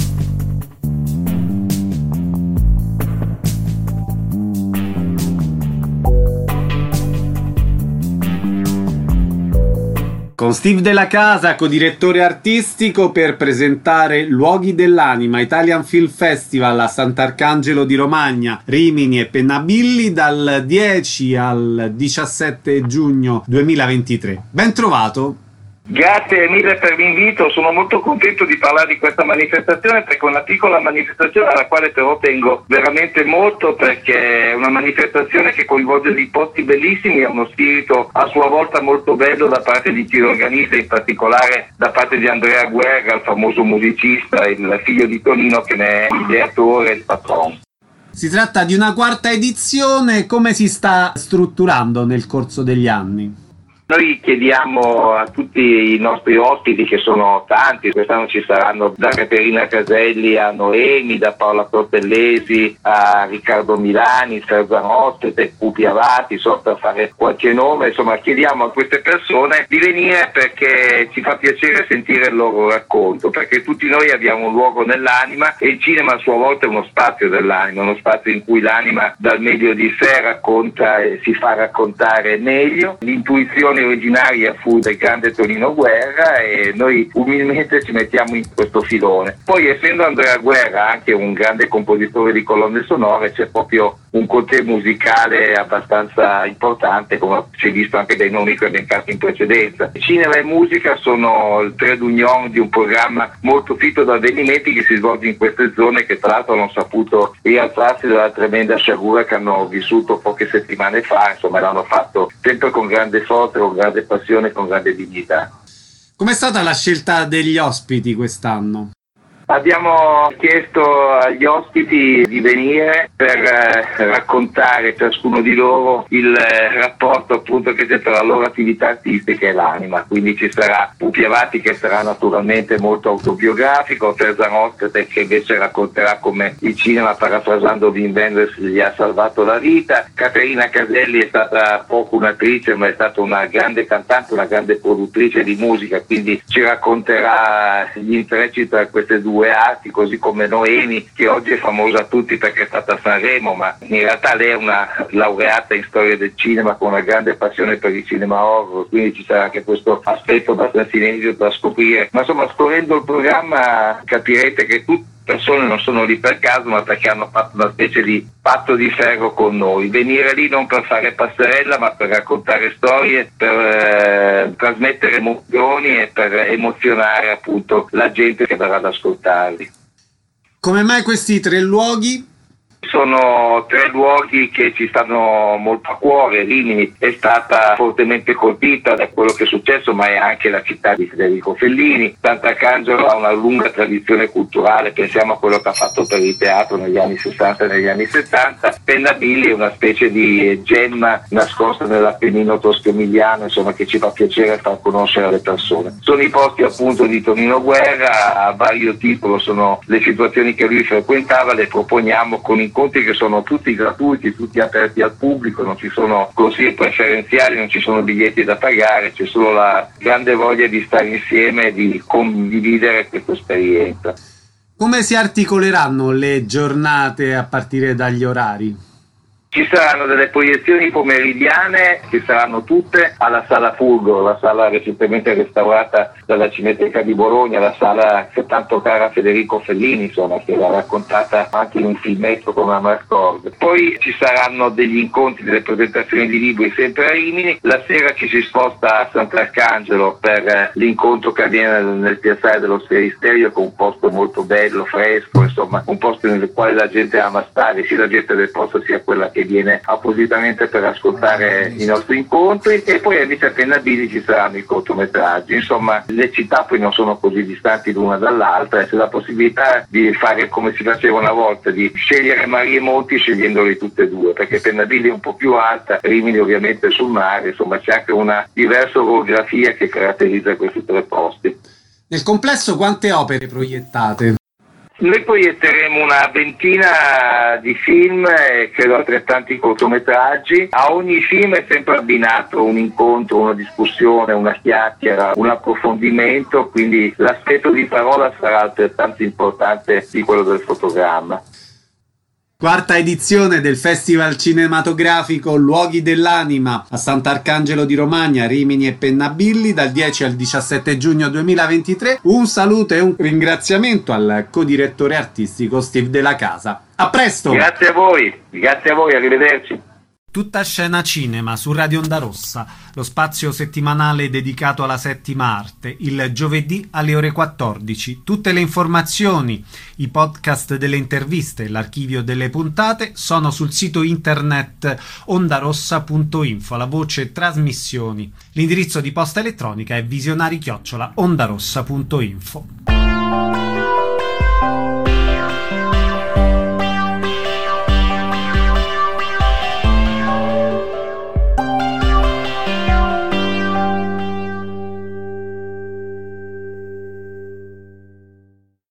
Con Steve Della Casa, codirettore artistico, per presentare Luoghi dell'Anima, Italian Film Festival a Sant'Arcangelo di Romagna, Rimini e Pennabilli dal dieci al diciassette giugno duemilaventitré. Ben trovato! Grazie mille per l'invito, sono molto contento di parlare di questa manifestazione, perché è una piccola manifestazione alla quale però tengo veramente molto, perché è una manifestazione che coinvolge dei posti bellissimi e uno spirito a sua volta molto bello da parte di chi lo organizza, in particolare da parte di Andrea Guerra, il famoso musicista, il figlio di Tonino, che ne è ideatore e il patron. Si tratta di una quarta edizione. Come si sta strutturando nel corso degli anni? Noi chiediamo a tutti i nostri ospiti, che sono tanti, quest'anno ci saranno da Caterina Caselli a Noemi, da Paola Cortellesi a Riccardo Milani, Sergio Zanotte, Pupi Avati, so per fare qualche nome, insomma chiediamo a queste persone di venire perché ci fa piacere sentire il loro racconto, perché tutti noi abbiamo un luogo nell'anima e il cinema a sua volta è uno spazio dell'anima, uno spazio in cui l'anima dal meglio di sé racconta e si fa raccontare meglio. L'intuizione originaria fu del grande Tonino Guerra e noi umilmente ci mettiamo in questo filone. Poi, essendo Andrea Guerra anche un grande compositore di colonne sonore, c'è proprio un côté musicale abbastanza importante, come si è visto anche dai nomi che ho elencato in precedenza. Cinema e musica sono il trade union di un programma molto fitto da avvenimenti che si svolge in queste zone, che tra l'altro hanno saputo rialzarsi dalla tremenda sciagura che hanno vissuto poche settimane fa. Insomma, l'hanno fatto sempre con grande forza, con grande passione e con grande dignità. Com'è stata la scelta degli ospiti quest'anno? Abbiamo chiesto agli ospiti di venire per eh, raccontare ciascuno di loro il eh, rapporto appunto che c'è tra la loro attività artistica e l'anima. Quindi ci sarà Pupi Avati, che sarà naturalmente molto autobiografico, Sergio Zanotte che invece racconterà come il cinema, parafrasando Wim Wenders, gli ha salvato la vita. Caterina Caselli è stata poco un'attrice, ma è stata una grande cantante, una grande produttrice di musica, quindi ci racconterà gli intrecci tra queste due arti, così come Noemi, che oggi è famosa a tutti perché è stata a Sanremo, ma in realtà lei è una laureata in storia del cinema con una grande passione per il cinema horror, quindi ci sarà anche questo aspetto abbastanza inedito da scoprire. Ma insomma, scorrendo il programma capirete che tutte persone non sono lì per caso, ma perché hanno fatto una specie di patto di ferro con noi. Venire lì non per fare passerella, ma per raccontare storie, per eh, trasmettere emozioni e per emozionare appunto la gente che verrà ad ascoltarli. Come mai questi tre luoghi? sono tre luoghi che ci stanno molto a cuore. Rimini è stata fortemente colpita da quello che è successo, ma è anche la città di Federico Fellini. Sant'Arcangelo ha una lunga tradizione culturale, pensiamo a quello che ha fatto per il teatro negli anni sessanta e negli anni settanta. Pennabilli è una specie di gemma nascosta nell'Appennino tosco-emiliano, insomma, che ci fa piacere far conoscere alle persone. Sono i posti appunto di Tonino Guerra, a vario titolo sono le situazioni che lui frequentava, le proponiamo con incontri che sono tutti gratuiti, tutti aperti al pubblico, non ci sono consigli preferenziali, non ci sono biglietti da pagare, c'è solo la grande voglia di stare insieme e di condividere questa esperienza. Come si articoleranno le giornate a partire dagli orari? Ci saranno delle proiezioni pomeridiane che saranno tutte alla Sala Fulgro, la sala recentemente restaurata dalla Cineteca di Bologna, la sala che tanto cara a Federico Fellini, insomma, che l'ha raccontata anche in un filmetto come Amarcord. Poi ci saranno degli incontri, delle presentazioni di libri sempre a Rimini. La sera ci si sposta a Sant'Arcangelo per l'incontro che avviene nel, nel piazzale dello Sferisterio, con un posto molto bello, fresco, insomma, un posto nel quale la gente ama stare, sia la gente del posto sia quella che viene appositamente per ascoltare i nostri incontri. E poi invece a Pennabilli ci saranno i cortometraggi. Insomma, le città poi non sono così distanti l'una dall'altra e c'è la possibilità di fare come si faceva una volta, di scegliere Marie Monti scegliendoli tutte e due, perché Pennabilli è un po' più alta, Rimini ovviamente sul mare, insomma c'è anche una diversa orografia che caratterizza questi tre posti. Nel complesso quante opere proiettate? Noi proietteremo una ventina di film e credo altrettanti cortometraggi. A ogni film è sempre abbinato un incontro, una discussione, una chiacchiera, un approfondimento, quindi l'aspetto di parola sarà altrettanto importante di quello del fotogramma. Quarta edizione del Festival Cinematografico Luoghi dell'Anima a Sant'Arcangelo di Romagna, Rimini e Pennabilli dal dieci al diciassette giugno duemilaventitré. Un saluto e un ringraziamento al codirettore artistico Steve Della Casa. A presto! Grazie a voi, grazie a voi, arrivederci. Tutta scena cinema su Radio Onda Rossa, lo spazio settimanale dedicato alla settima arte, il giovedì alle ore quattordici. Tutte le informazioni, i podcast delle interviste e l'archivio delle puntate sono sul sito internet ondarossa punto info, la voce trasmissioni. L'indirizzo di posta elettronica è visionari chiocciola ondarossa punto info.